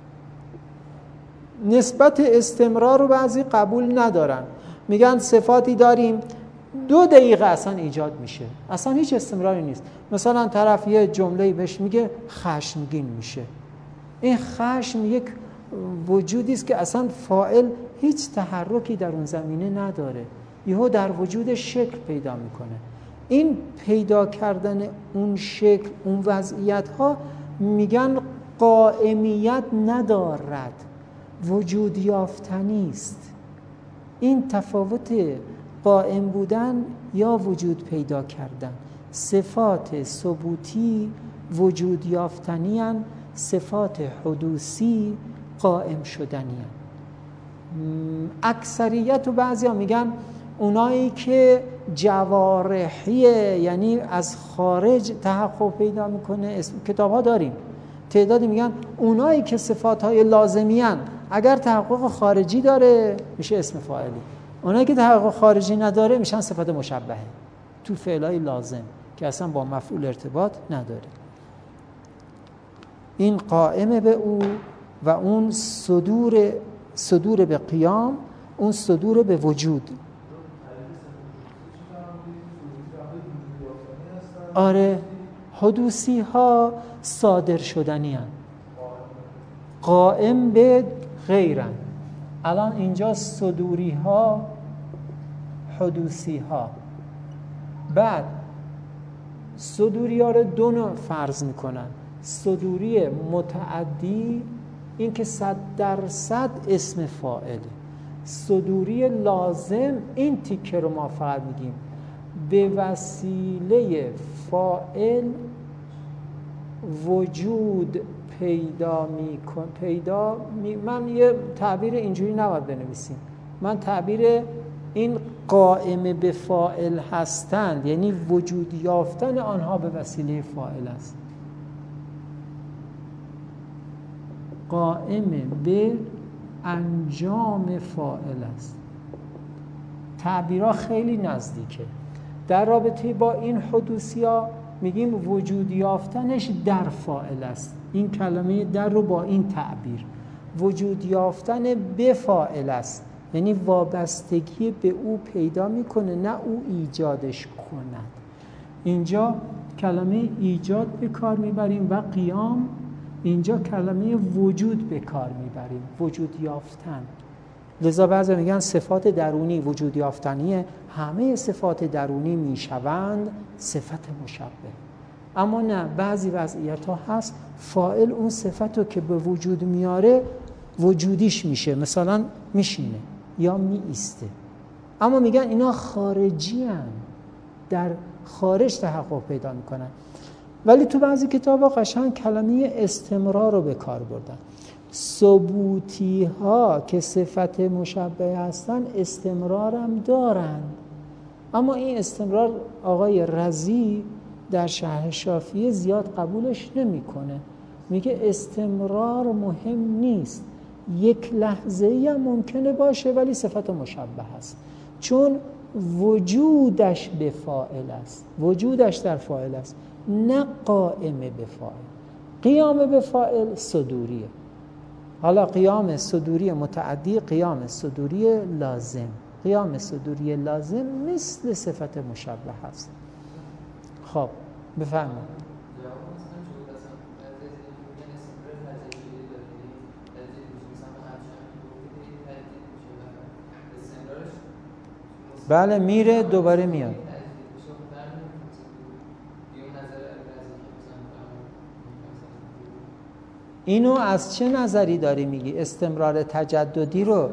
نسبت استمرار رو بعضی قبول ندارن، میگن صفاتی داریم دو دقیقه اصلا ایجاد میشه، اصلا هیچ استمراری نیست. مثلا طرف یه جمله‌ای بهش میگه خشمگین میشه، این خشم یک وجودی است که اصلا فاعل هیچ تحرکی در اون زمینه نداره، یهو در وجودش شکل پیدا میکنه. این پیدا کردن اون شکل، اون وضعیت ها میگن قائمیت ندارد، وجود یافتنی است. این تفاوت قائم بودن یا وجود پیدا کردن. صفات ثبوتی وجود یافتنی هن، صفات حدوثی قائم شدنی هن. اکثریت و بعضی ها میگن اونایی که جوارحیه، یعنی از خارج تحقق پیدا میکنه، کتاب ها داریم تعدادی میگن اونایی که صفات های لازمی هن اگر تحقق خارجی داره میشه اسم فاعلی، اونایی که تحقق خارجی نداره میشن صفت مشبهه تو فعلای لازم که اصلا با مفعول ارتباط نداره. این قائم به او و اون صدور صدور به قیام، اون صدور به وجود. آره، حدوثی ها صادر شدنی هن، قائم به غیرن. الان اینجا صدوری ها حدوثی ها. بعد صدوری ها رو دو نوع فرض میکنن. صدوری متعدی، این که صد درصد اسم فاعله. صدوری لازم، این تیکه رو ما فقط میگیم به وسیله فاعل وجود پیدا میکن پیدا می... من یه تعبیر اینجوری نباید بنویسیم، من تعبیر این قائم به فاعل هستند یعنی وجود یافتن آنها به وسیله فاعل است. قائم به انجام فاعل است. تعبیرها خیلی نزدیکه. در رابطه با این حدوثیا میگیم وجود یافتنش در فاعل است. این کلمه در رو با این تعبیر وجود یافتن به فاعل است، یعنی وابستگی به او پیدا میکنه نه او ایجادش کند. اینجا کلمه ایجاد به کار میبریم و قیام، اینجا کلمه وجود به کار میبریم، وجود یافتن. لذا بعضی میگن صفات درونی وجود یافتنیه، همه صفات درونی میشوند صفت مشبه. اما نه، بعضی وضعیت ها هست فاعل اون صفت رو که به وجود میاره وجودیش میشه، مثلا میشینه یا میایسته، اما میگن اینا خارجی هن، در خارج تحقق پیدا میکنن. ولی تو بعضی کتاب ها قشنگ کلمه استمرار رو به کار بردن. ثبوتی ها که صفت مشبه هستن استمرار هم دارن، اما این استمرار آقای رضی در شرح شافعی زیاد قبولش نمیکنه. میگه استمرار مهم نیست، یک لحظه‌ای هم ممکنه باشه ولی صفت مشبه هست، چون وجودش به فاعل است، وجودش در فاعل است، نه قائم به فاعل. قیام به فاعل صدوریه. حالا قیام صدوری متعدی، قیام صدوری لازم. قیام صدوری لازم مثل صفت مشبه است. خب بفرمایید. بله میره دوباره میاد. اینو از چه نظری داری میگی؟ استمرار تجددی رو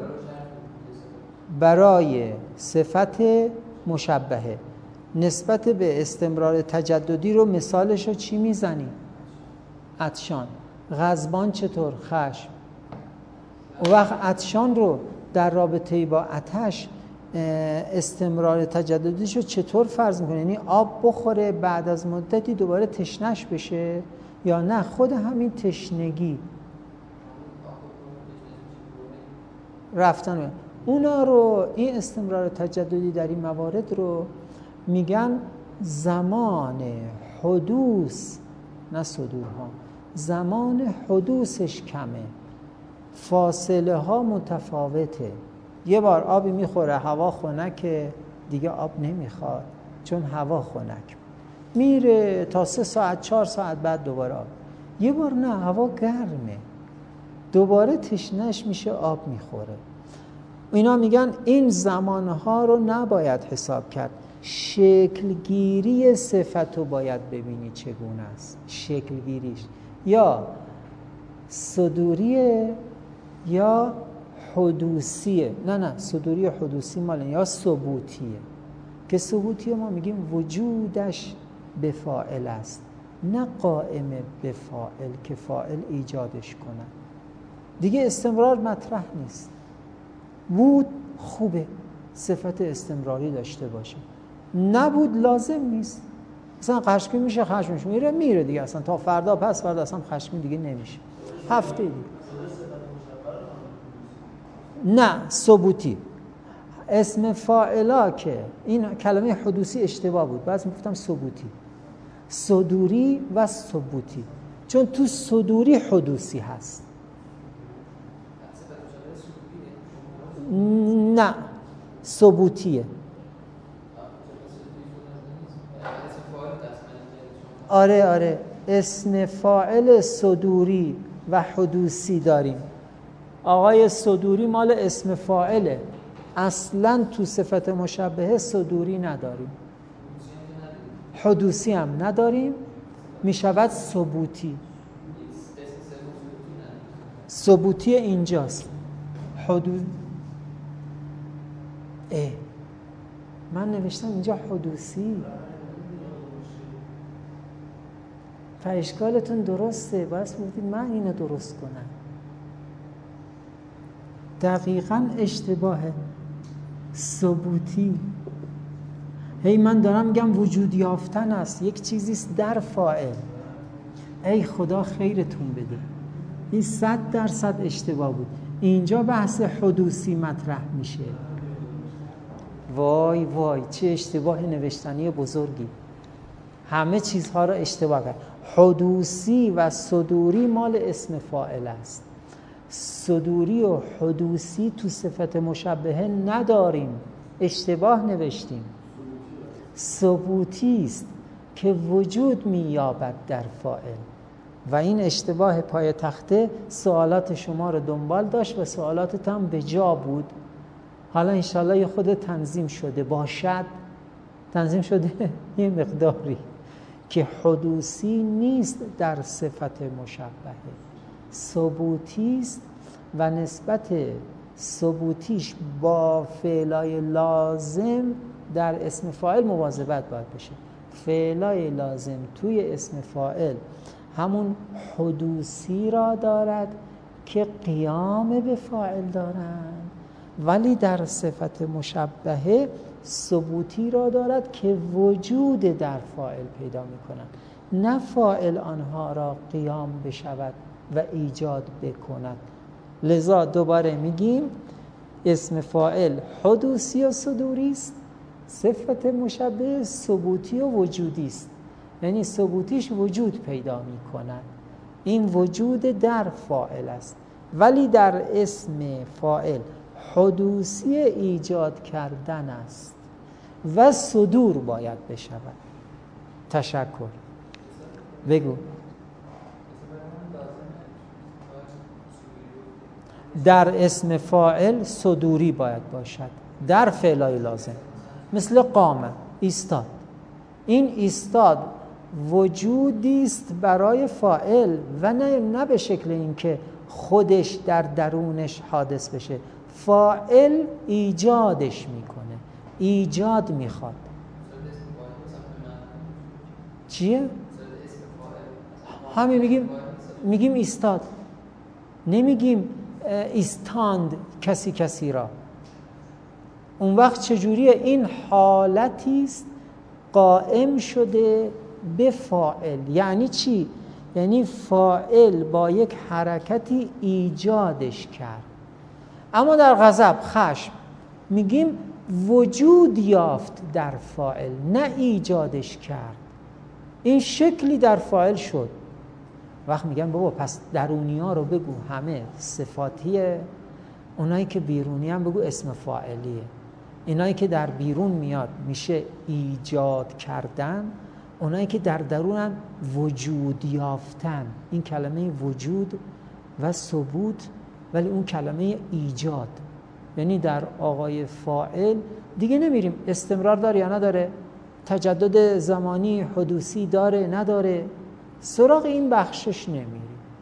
برای صفت مشبهه نسبت به استمرار تجددی رو مثالش رو چی میزنی؟ عطشان. غضبان چطور؟ خشم. و وقت عطشان رو در رابطه با آتش استمرار تجددیشو چطور فرض میکنه؟ یعنی آب بخوره بعد از مدتی دوباره تشنش بشه یا نه خود همین تشنگی رفتن اونا رو، این استمرار تجددی در این موارد رو میگن زمان حدوث، نه صدورها، زمان حدوثش کمه، فاصله ها متفاوته. یه بار آبی میخوره هوا خنکه دیگه آب نمیخواد چون هوا خنک، میره تا سه ساعت چهار ساعت بعد دوباره آب. یه بار نه هوا گرمه دوباره تشنش میشه آب میخوره. اینا میگن این زمانها رو نباید حساب کرد، شکلگیری صفت رو باید ببینی چگونه است، شکلگیریش یا صدوریه یا حدوثیه. نه نه صدوری حدوثی ماله یا ثبوتیه، که ثبوتی ما میگیم وجودش به فاعل است، نه قائم به فاعل که فاعل ایجادش کنه. دیگه استمرار مطرح نیست. بود خوبه صفت استمراری داشته باشه، نبود لازم نیست. اصلا خشمگین میشه خشمش میره میره دیگه، اصلا تا فردا پس فردا اصلا خشمگین دیگه نمیشه. هفته دیگه نه ثبوتی. اسم فاعلا که این کلمه حدوثی اشتباه بود، بعضی میگفتم ثبوتی، صدوری و ثبوتی، چون تو صدوری حدوثی هست. نه ثبوتیه. آره آره اسم فاعل صدوری و حدوثی داریم. آقای صدوری مال اسم فاعله، اصلا تو صفت مشبهه صدوری نداریم، حدوثی هم نداریم، میشود ثبوتی. ثبوتی اینجاست. حدوث اه من نوشتم اینجا حدوثی. اشکالتون درسته، باید بودید من اینو درست کنم. دقیقاً اشتباهه. ثبوتی. هی من دارم میگم وجود یافتن است، یک چیزیست در فاعل. ای خدا خیرتون بده، این صد درصد اشتباه بود. اینجا بحث حدوثی مطرح میشه. وای وای چه اشتباه نوشتنی بزرگی، همه چیزها را اشتباه کرد. حدوثی و صدوری مال اسم فاعل است، صدوری و حدوثی تو صفت مشبهه نداریم، اشتباه نوشتیم. ثبوتی است که وجود می‌یابد در فاعل و این اشتباه پای تخته سوالات شما رو دنبال داشت و سوالاتت هم به جا بود. حالا انشالله یه خود تنظیم شده باشد، تنظیم شده یه مقداری، که حدوثی نیست در صفت مشبهه، ثبوتی است و نسبت ثبوتیش با فعلای لازم در اسم فاعل مواظبت باید بشه. فعلای لازم توی اسم فاعل همون حدوثی را دارد که قیام به فاعل دارند، ولی در صفت مشبهه ثبوتی را دارد که وجود در فاعل پیدا می‌کنند، نه فاعل آنها را قیام بشود و ایجاد بکند. لذا دوباره میگیم اسم فاعل حدوثی و صدوری است صفت مشبه ثبوتی و وجودی است، یعنی ثبوتیش وجود پیدا می‌کند، این وجود در فاعل است، ولی در اسم فاعل حدوثی ایجاد کردن است و صدور باید بشود. تشکر. بگو. در اسم فاعل صدوری باید باشد، در فعلای لازم، مثل قامه، ایستاد. این ایستاد وجودی است برای فاعل و نه نه به شکل اینکه خودش در درونش حادث بشه. فاعل ایجادش میکنه، ایجاد میخواد. چیه؟ همین میگیم میگیم ایستاد، نمیگیم ایستاند کسی کسی را. اون وقت چجوریه؟ این حالتی است قائم شده به فاعل. یعنی چی؟ یعنی فاعل با یک حرکتی ایجادش کرد. اما در غضب، خشم میگیم وجود یافت در فاعل، نه ایجادش کرد. این شکلی در فاعل شد. وقت میگن بابا پس درونی ها رو بگو همه صفاتیه، اونایی که بیرونی هم بگو اسم فاعلیه. اینایی که در بیرون میاد میشه ایجاد کردن، اونایی که در درونن وجود یافتن. این کلمه وجود و ثبوت، ولی اون کلمه ایجاد. یعنی در آقای فاعل دیگه نمیریم استمرار داره یا نداره، تجدد زمانی حدوثی داره نداره، سراغ این بخشش نمیریم.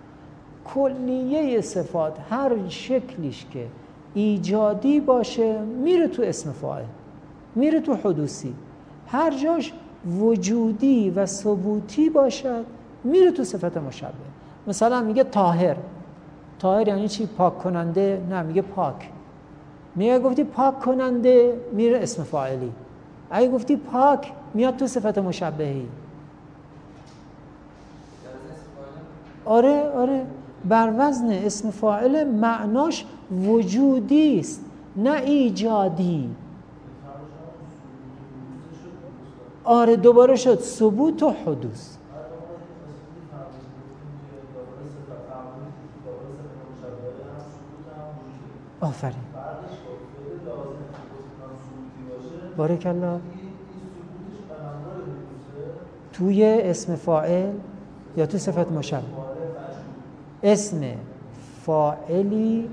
کلیه صفات هر شکلیش که ایجادی باشه میره تو اسم فاعل، میره تو حدوثی. هر جاش وجودی و ثبوتی باشد میره تو صفت مشبه. مثلا میگه طاهر. طاهر یعنی چی؟ پاک کننده؟ نه، میگه پاک. میگه گفتی پاک کننده میره اسم فاعلی، اگه گفتی پاک میاد تو صفت مشبهی. آره آره، بر وزن اسم فاعل معناش وجودی است نه ایجادی. آره دوباره شد ثبوت و حدوث. آفرین، بارک الله. توی اسم فاعل یا تو صفت مشبه؟ اسم فاعلی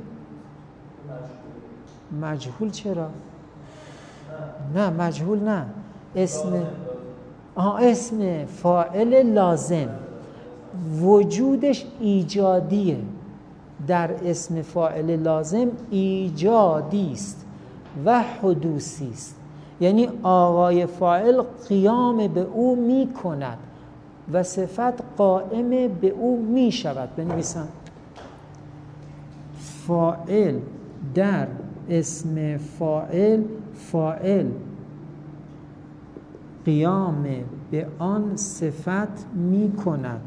مجهول. چرا؟ نه مجهول نه، اسم آه اسم فاعل لازم وجودش ایجادیه. در اسم فاعل لازم ایجادی است و حدوثی است، یعنی آقای فاعل قیام به او می کند و صفت قائم به او می شود. بنویسم فاعل در اسم فاعل، فاعل قیام به آن صفت می کند،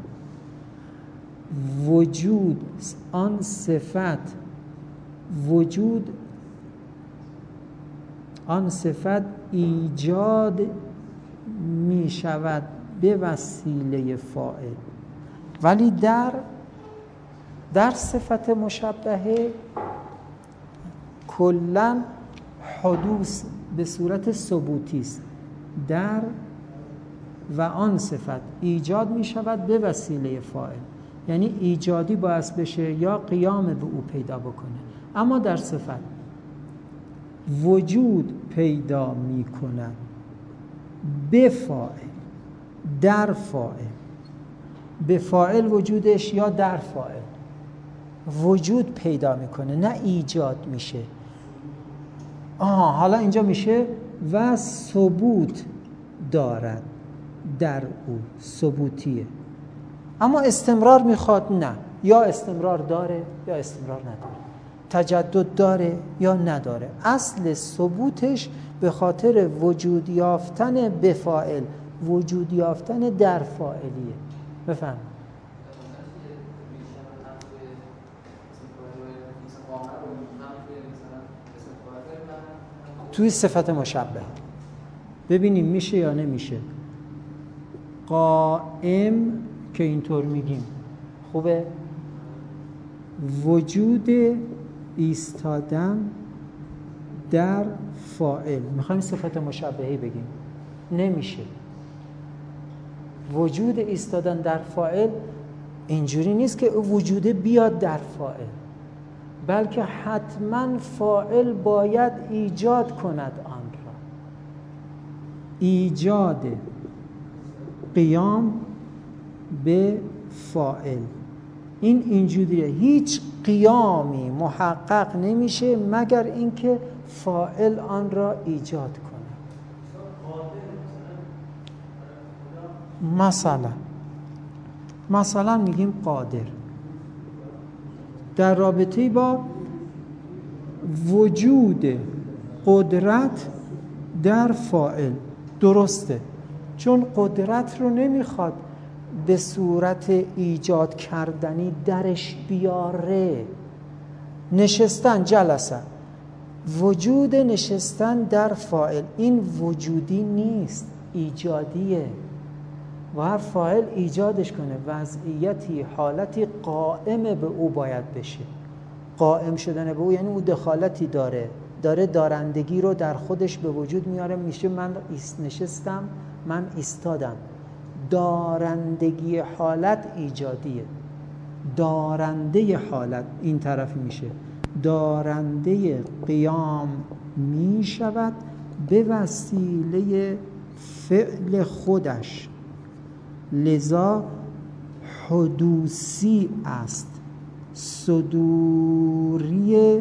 وجود آن صفت وجود آن صفت ایجاد می شود به وسیله فاعل. ولی در در صفت مشبهه کلاً حدوث به صورت ثبوتی است. در و آن صفت ایجاد می شود به وسیله فاعل، یعنی ایجادی باعث بشه یا قیام به او پیدا بکنه. اما در صفت وجود پیدا می کند به فاعل، در فاعل. به فاعل وجودش یا در فاعل وجود پیدا میکنه نه ایجاد میشه. آها حالا اینجا میشه و ثبوت دارد در او، ثبوتیه. اما استمرار میخواد؟ نه، یا استمرار داره یا استمرار نداره، تجدد داره یا نداره. اصل ثبوتش به خاطر وجود یافتن به فاعل، وجود یافتن در فاعلیه. بفهم. توی صفت مشبه ببینیم میشه یا نمیشه. قائم که اینطور میگیم خوبه، وجود ایستادن در فاعل، میخوایم صفت مشبهی بگیم، نمیشه. وجود ایستادن در فاعل اینجوری نیست که وجوده بیاد در فاعل، بلکه حتما فاعل باید ایجاد کند آن را. ایجاد قیام به فاعل، این اینجوریه. هیچ قیامی محقق نمیشه مگر اینکه فاعل آن را ایجاد کنه. مثلا مثلا میگیم قادر در رابطه با وجود قدرت در فاعل، درسته، چون قدرت رو نمیخواد به صورت ایجاد کردنی درش بیاره. نشستن، جلسه، وجود نشستن در فاعل، این وجودی نیست، ایجادیه و هر فاعل ایجادش کنه. وضعیتی، حالتی قائم به او باید بشه. قائم شدن به او یعنی او دخالتی داره، داره دارندگی رو در خودش به وجود میاره، میشه من ایست نشستم، من ایستادم. دارندگی حالت ایجادیه. دارنده حالت این طرفی میشه، دارنده قیام میشود به وسیله فعل خودش، لذا حدوثی است، صدوری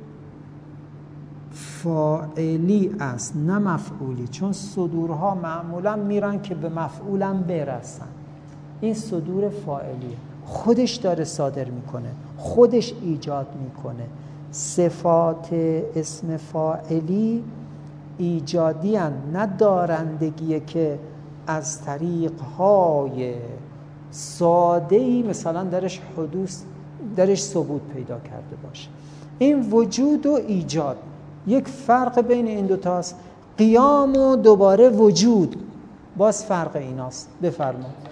فاعلی است نه مفعولی، چون صدورها معمولا میرن که به مفعولم برسن. این صدور فاعلیه، خودش داره صادر میکنه، خودش ایجاد میکنه. صفات اسم فاعلی ایجادی هن، نه دارندگیه که از طریقهای ساده‌ای مثلا درش حدوث، درش ثبوت پیدا کرده باشه. این وجود و ایجاد، یک فرق بین این دوتاست. قیام و دوباره وجود، باز فرق ایناست. بفرمایید.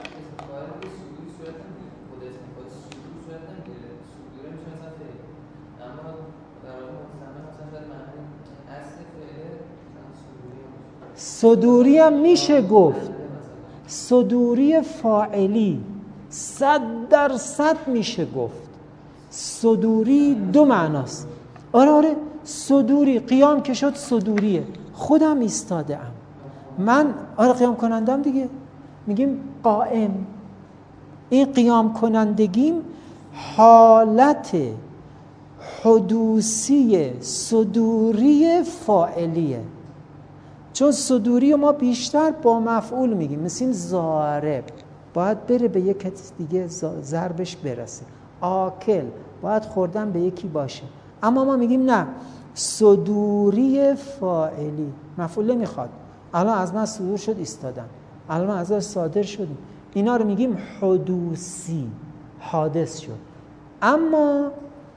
صدوری هم میشه گفت، صدوری فاعلی صد درصد میشه گفت. صدوری دو معناست. آره آره صدوری، قیام که شد صدوریه، خودم ایستاده ام من، آره قیام کنندم دیگه، میگیم قائم. این قیام کنندگیم حالت حدوثی صدوری فاعلیه، چون صدوری ما بیشتر با مفعول میگیم. مثل ضارب باید بره به یک کس دیگه ضربش برسه، آکل باید خوردن به یکی باشه، اما ما میگیم نه، صدوری فاعلی، مفعول نمیخواد. الان از من صدور شد ایستادم، الان از من صادر شدیم، اینا رو میگیم حدوثی، حادث شد. اما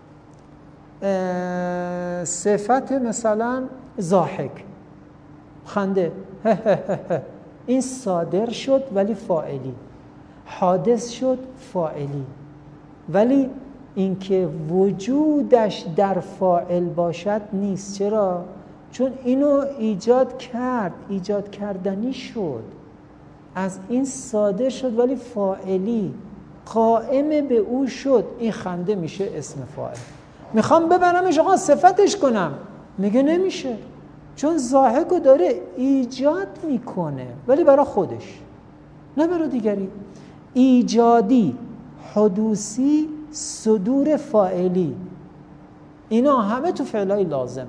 صفت مثلا ضاحک، خنده، این صادر شد ولی فاعلی، حادث شد فاعلی. ولی اینکه وجودش در فاعل باشد نیست. چرا؟ چون اینو ایجاد کرد، ایجاد کردنی شد، از این صادر شد ولی فاعلی، قائم به او شد. این خنده میشه اسم فاعل. میخوام ببرمش آقا صفتش کنم، میگه نمیشه، چون ضاحکو داره ایجاد میکنه ولی برای خودش نه برای دیگری. ایجادی، حدوثی، صدور فاعلی، اینا همه تو فعلای لازمه.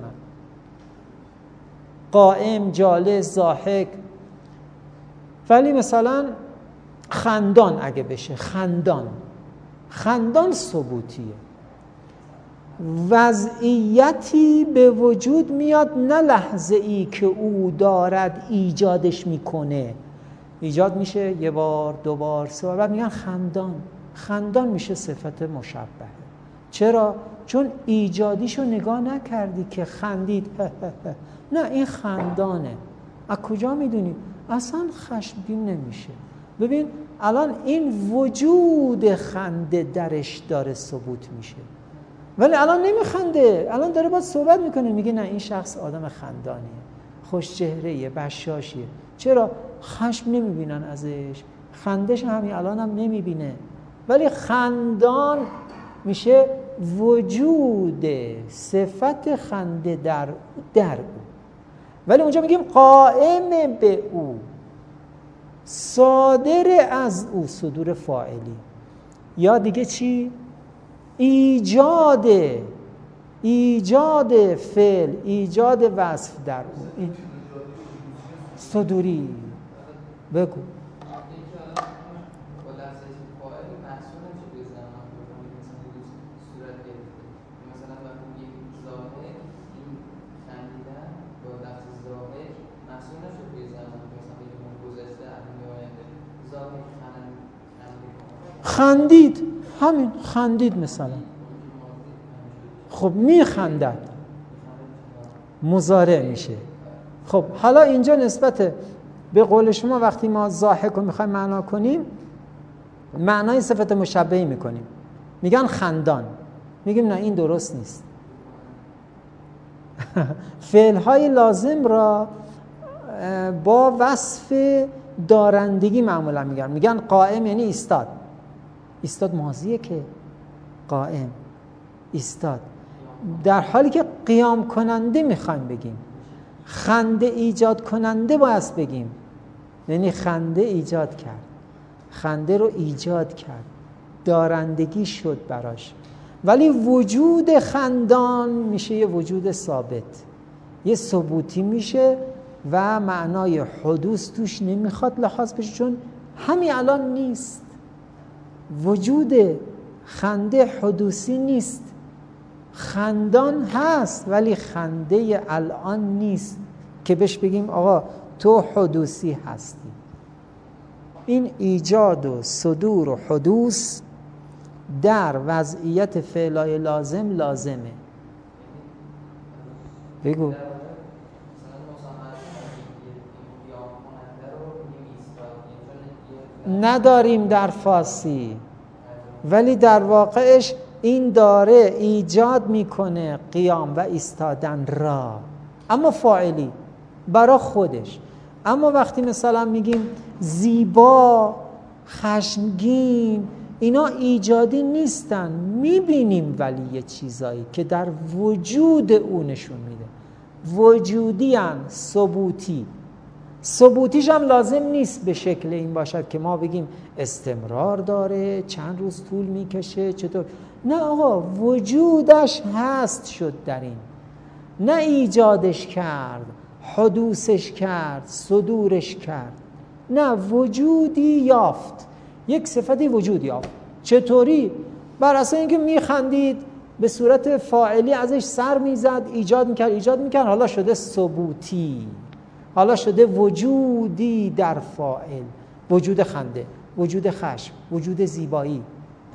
قائم، جالس، ضاحک. ولی مثلا خندان اگه بشه، خندان، خندان ثبوتیه، وضعیتی به وجود میاد، نه لحظه ای که او دارد ایجادش میکنه. ایجاد میشه یه بار، دو بار، سه بار، بعد میگن خندان. خندان میشه صفت مشبهه. چرا؟ چون ایجادیشو نگاه نکردی که خندید نه، این خندانه. از کجا میدونی؟ اصلا خشمگین نمیشه. ببین الان این وجود خنده درش داره ثبوت میشه، ولی الان نمیخنده، الان داره باید صحبت میکنه، میگه نه این شخص آدم خندانیه، خوش چهرهیه، بشاشیه. چرا؟ خشم نمیبینن ازش، خندش همین الان هم نمیبینه، ولی خندان میشه وجود صفت خنده در در او. ولی اونجا میگیم قائم به او، صادر از او، صدور فاعلی. یا دیگه چی؟ ایجاد ایجاد فعل، ایجاد وصف در او، این صدوری. بگو. خندید، همین خندید مثلا، خب میخندد، مضارع میشه. خب حالا اینجا نسبت به قول شما وقتی ما ضاحک رو میخوایم معنا کنیم، معنای صفت مشبهی میکنیم، میگن خندان، میگیم نه این درست نیست. فعلهای لازم را با وصف دارندگی معمولا میگن، میگن قائم یعنی ایستاد. ایستاد ماضیه که قائم ایستاد، در حالی که قیام کننده میخوایم بگیم. خنده ایجاد کننده باید بگیم، یعنی خنده ایجاد کرد، خنده رو ایجاد کرد، دارندگی شد براش. ولی وجود خندان میشه یه وجود ثابت، یه ثبوتی میشه و معنای حدوث توش نمیخواد لحاظ بشه، چون همین الان نیست. وجود خنده حدوثی نیست، خندان هست ولی خنده الان نیست که بهش بگیم آقا تو حدوثی هستی. این ایجاد و صدور و حدوث در وضعیت فعلای لازم لازمه. بگو. نداریم در فارسی، ولی در واقعش این داره ایجاد میکنه قیام و ایستادن را، اما فاعلی برای خودش. اما وقتی مثلا میگیم زیبا، خشمگین، اینا ایجادی نیستن، میبینیم ولی یه چیزایی که در وجود او نشون میده، وجودی هن، ثبوتی. ثبوتیش هم لازم نیست به شکل این باشد که ما بگیم استمرار داره، چند روز طول میکشه، چطور. نه آقا، وجودش هست شد در این، نه ایجادش کرد، حدوثش کرد، صدورش کرد، نه وجودی یافت، یک صفتی وجود یافت. چطوری؟ بر اساس اینکه میخندید، به صورت فاعلی ازش سر میزد، ایجاد میکرد ایجاد میکرد حالا شده ثبوتی، حالا شده وجودی در فاعل، وجود خنده، وجود خشم، وجود زیبایی.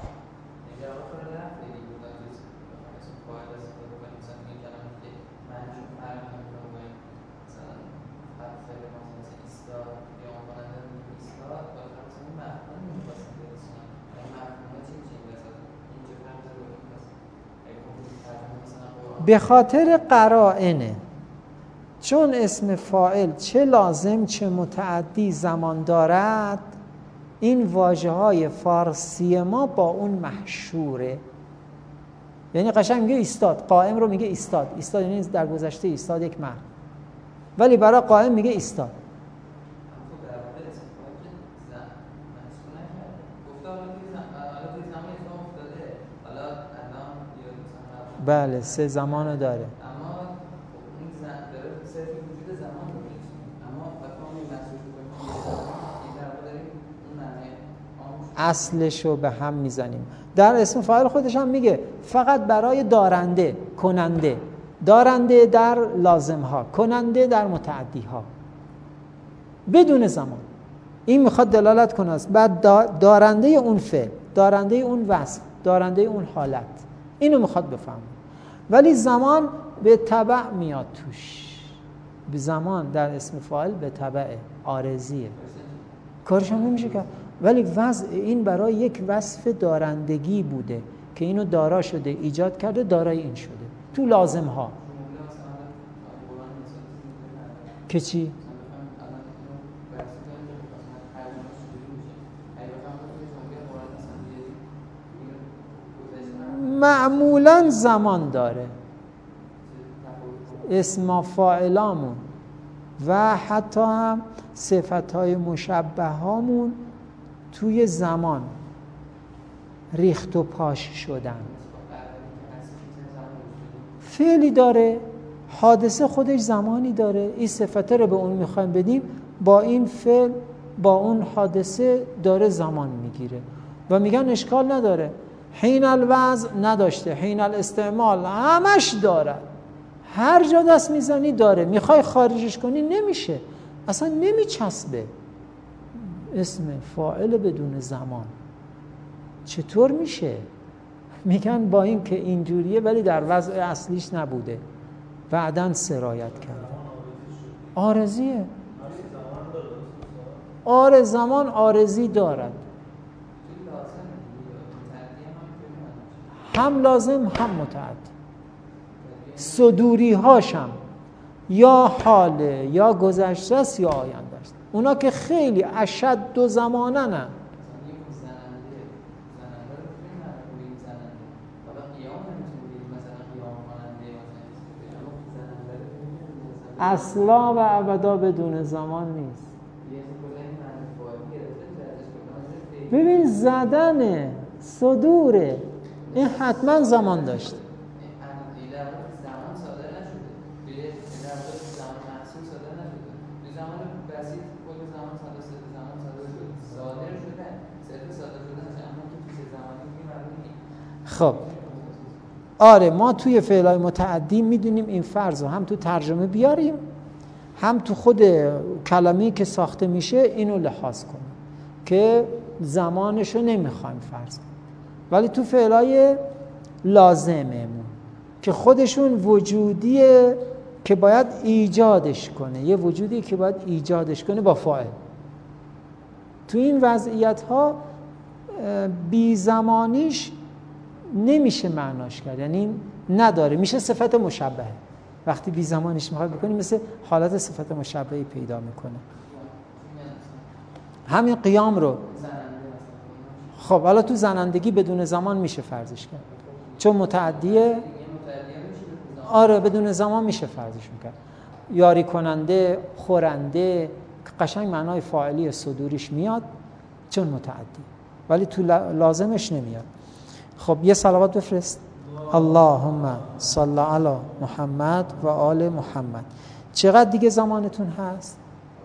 به خاطر قرائنه، چون اسم فاعل چه لازم چه متعدی زمان دارد، این واژه های فارسی ما با اون محشوره. یعنی قشنگ میگه ایستاد، قائم رو میگه ایستاد، ایستاد یعنی در گذشته ایستاد یک مرد، ولی برای قائم میگه ایستاد. بله سه زمانو داره. اصلشو به هم میزنیم. در اسم فاعل خودش هم میگه فقط برای دارنده، کننده، دارنده در لازم ها، کننده در متعدی ها، بدون زمان. این میخواد دلالت کنه است بعد دارنده اون فعل، دارنده اون وصف، دارنده اون حالت، اینو میخواد بفهم. ولی زمان به تبع میاد توش، زمان در اسم فاعل به تبع عارضیه، کارش هم نمیشه کرد. ولی وضع این برای یک وصف دارندگی بوده که اینو دارا شده، ایجاد کرده، دارای این شده. تو لازم ها که چی؟ معمولا زمان داره اسم فاعلامون و حتی هم صفتهای مشبه هامون توی زمان ریخت و پاش شدن. فعلی داره، حادثه خودش زمانی داره، این صفته رو به اون میخوایم بدیم، با این فعل با اون حادثه داره زمان میگیره و میگن اشکال نداره. حین الوضع نداشته، حین الاستعمال همش داره، هر جا دست میزنی داره، میخوای خارجش کنی نمیشه، اصلا نمیچسبه. اسم فاعل بدون زمان چطور میشه؟ میگن با این که اینجوریه ولی در وضع اصلیش نبوده، بعداً سرایت کرده. عارضیه. آره زمان عارضی دارد، هم لازم هم متعدی. صدوری هاشم یا حاله یا گذشته است یا آینده است. اونا که خیلی اشد دو زمانه نه. اصلا و ابدا بدون زمان نیست. ببین زدن صدوره، این حتما زمان داشت. خب آره ما توی فعلای متعدی میدونیم این فرض رو هم تو ترجمه بیاریم، هم تو خود کلمه‌ای که ساخته میشه اینو لحاظ کنیم که زمانشو نمیخوایم فرض کنیم. ولی تو فعلای لازممون که خودشون وجودیه که باید ایجادش کنه، یه وجودی که باید ایجادش کنه با فاعل، تو این وضعیت ها بی زمانیش نمیشه معناش کرد، یعنی نداره، میشه صفت مشبهه. وقتی بی زمانیش میخواد بکنی مثل حالت صفت مشبهی پیدا میکنه. همین قیام رو خب حالا تو زنندگی بدون زمان میشه فرضش کرد چون متعدیه. آره بدون زمان میشه فرضش میکرد. یاری کننده، خورنده، قشنگ معنای فاعلی صدوریش میاد چون متعدی، ولی تو لازمش نمیاد. خب یه صلوات بفرست. اللهم صل علی محمد و آل محمد. چقدر دیگه زمانتون هست؟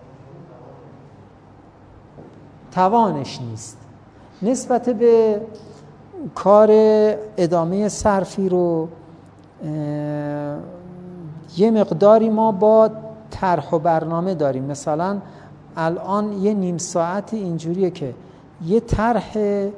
توانش نیست. نسبت به کار ادامه صرفی رو یه مقداری ما با طرح و برنامه داریم. مثلا الان یه نیم ساعت اینجوریه که یه طرح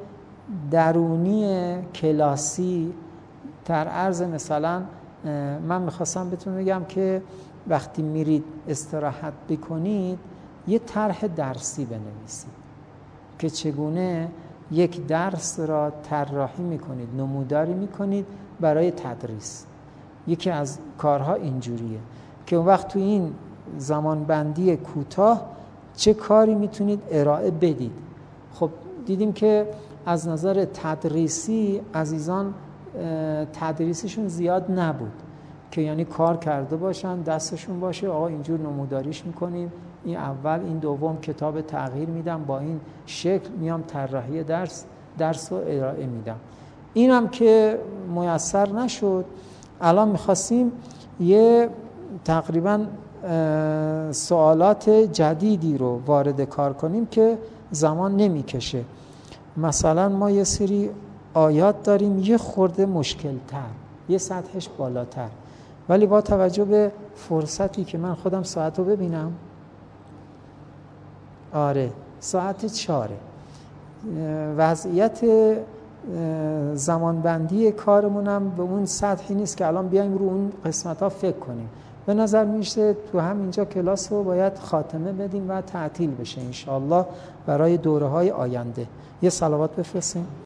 درونی کلاسی در عرض مثلا من میخواستم بهتون بگم که وقتی میرید استراحت بکنید یه طرح درسی بنویسید که چگونه یک درس را طراحی میکنید، نموداری میکنید برای تدریس. یکی از کارها اینجوریه که اون وقت تو این زمانبندی کوتاه چه کاری میتونید ارائه بدید. خب دیدیم که از نظر تدریسی عزیزان تدریسشون زیاد نبود که یعنی کار کرده باشن دستشون باشه آقا اینجور نموداریش میکنیم، این اول این دوم کتاب تغییر میدم، با این شکل میام طراحی درس درس رو ارائه میدم. اینم که میسر نشد. الان میخواستیم یه تقریبا سوالات جدیدی رو وارد کار کنیم که زمان نمیکشه. مثلا ما یه سری آیات داریم یه خورده مشکل تر، یه سطحش بالاتر، ولی با توجه به فرصتی که من خودم ساعت رو ببینم، آره ساعت چاره، وضعیت زمانبندی کارمونم به اون سطحی نیست که الان بیایم رو اون قسمت ها فکر کنیم. به نظر میشه تو همینجا کلاس رو باید خاتمه بدیم و تعطیل بشه انشاءالله برای دوره های آینده. یه صلوات بفرستیم.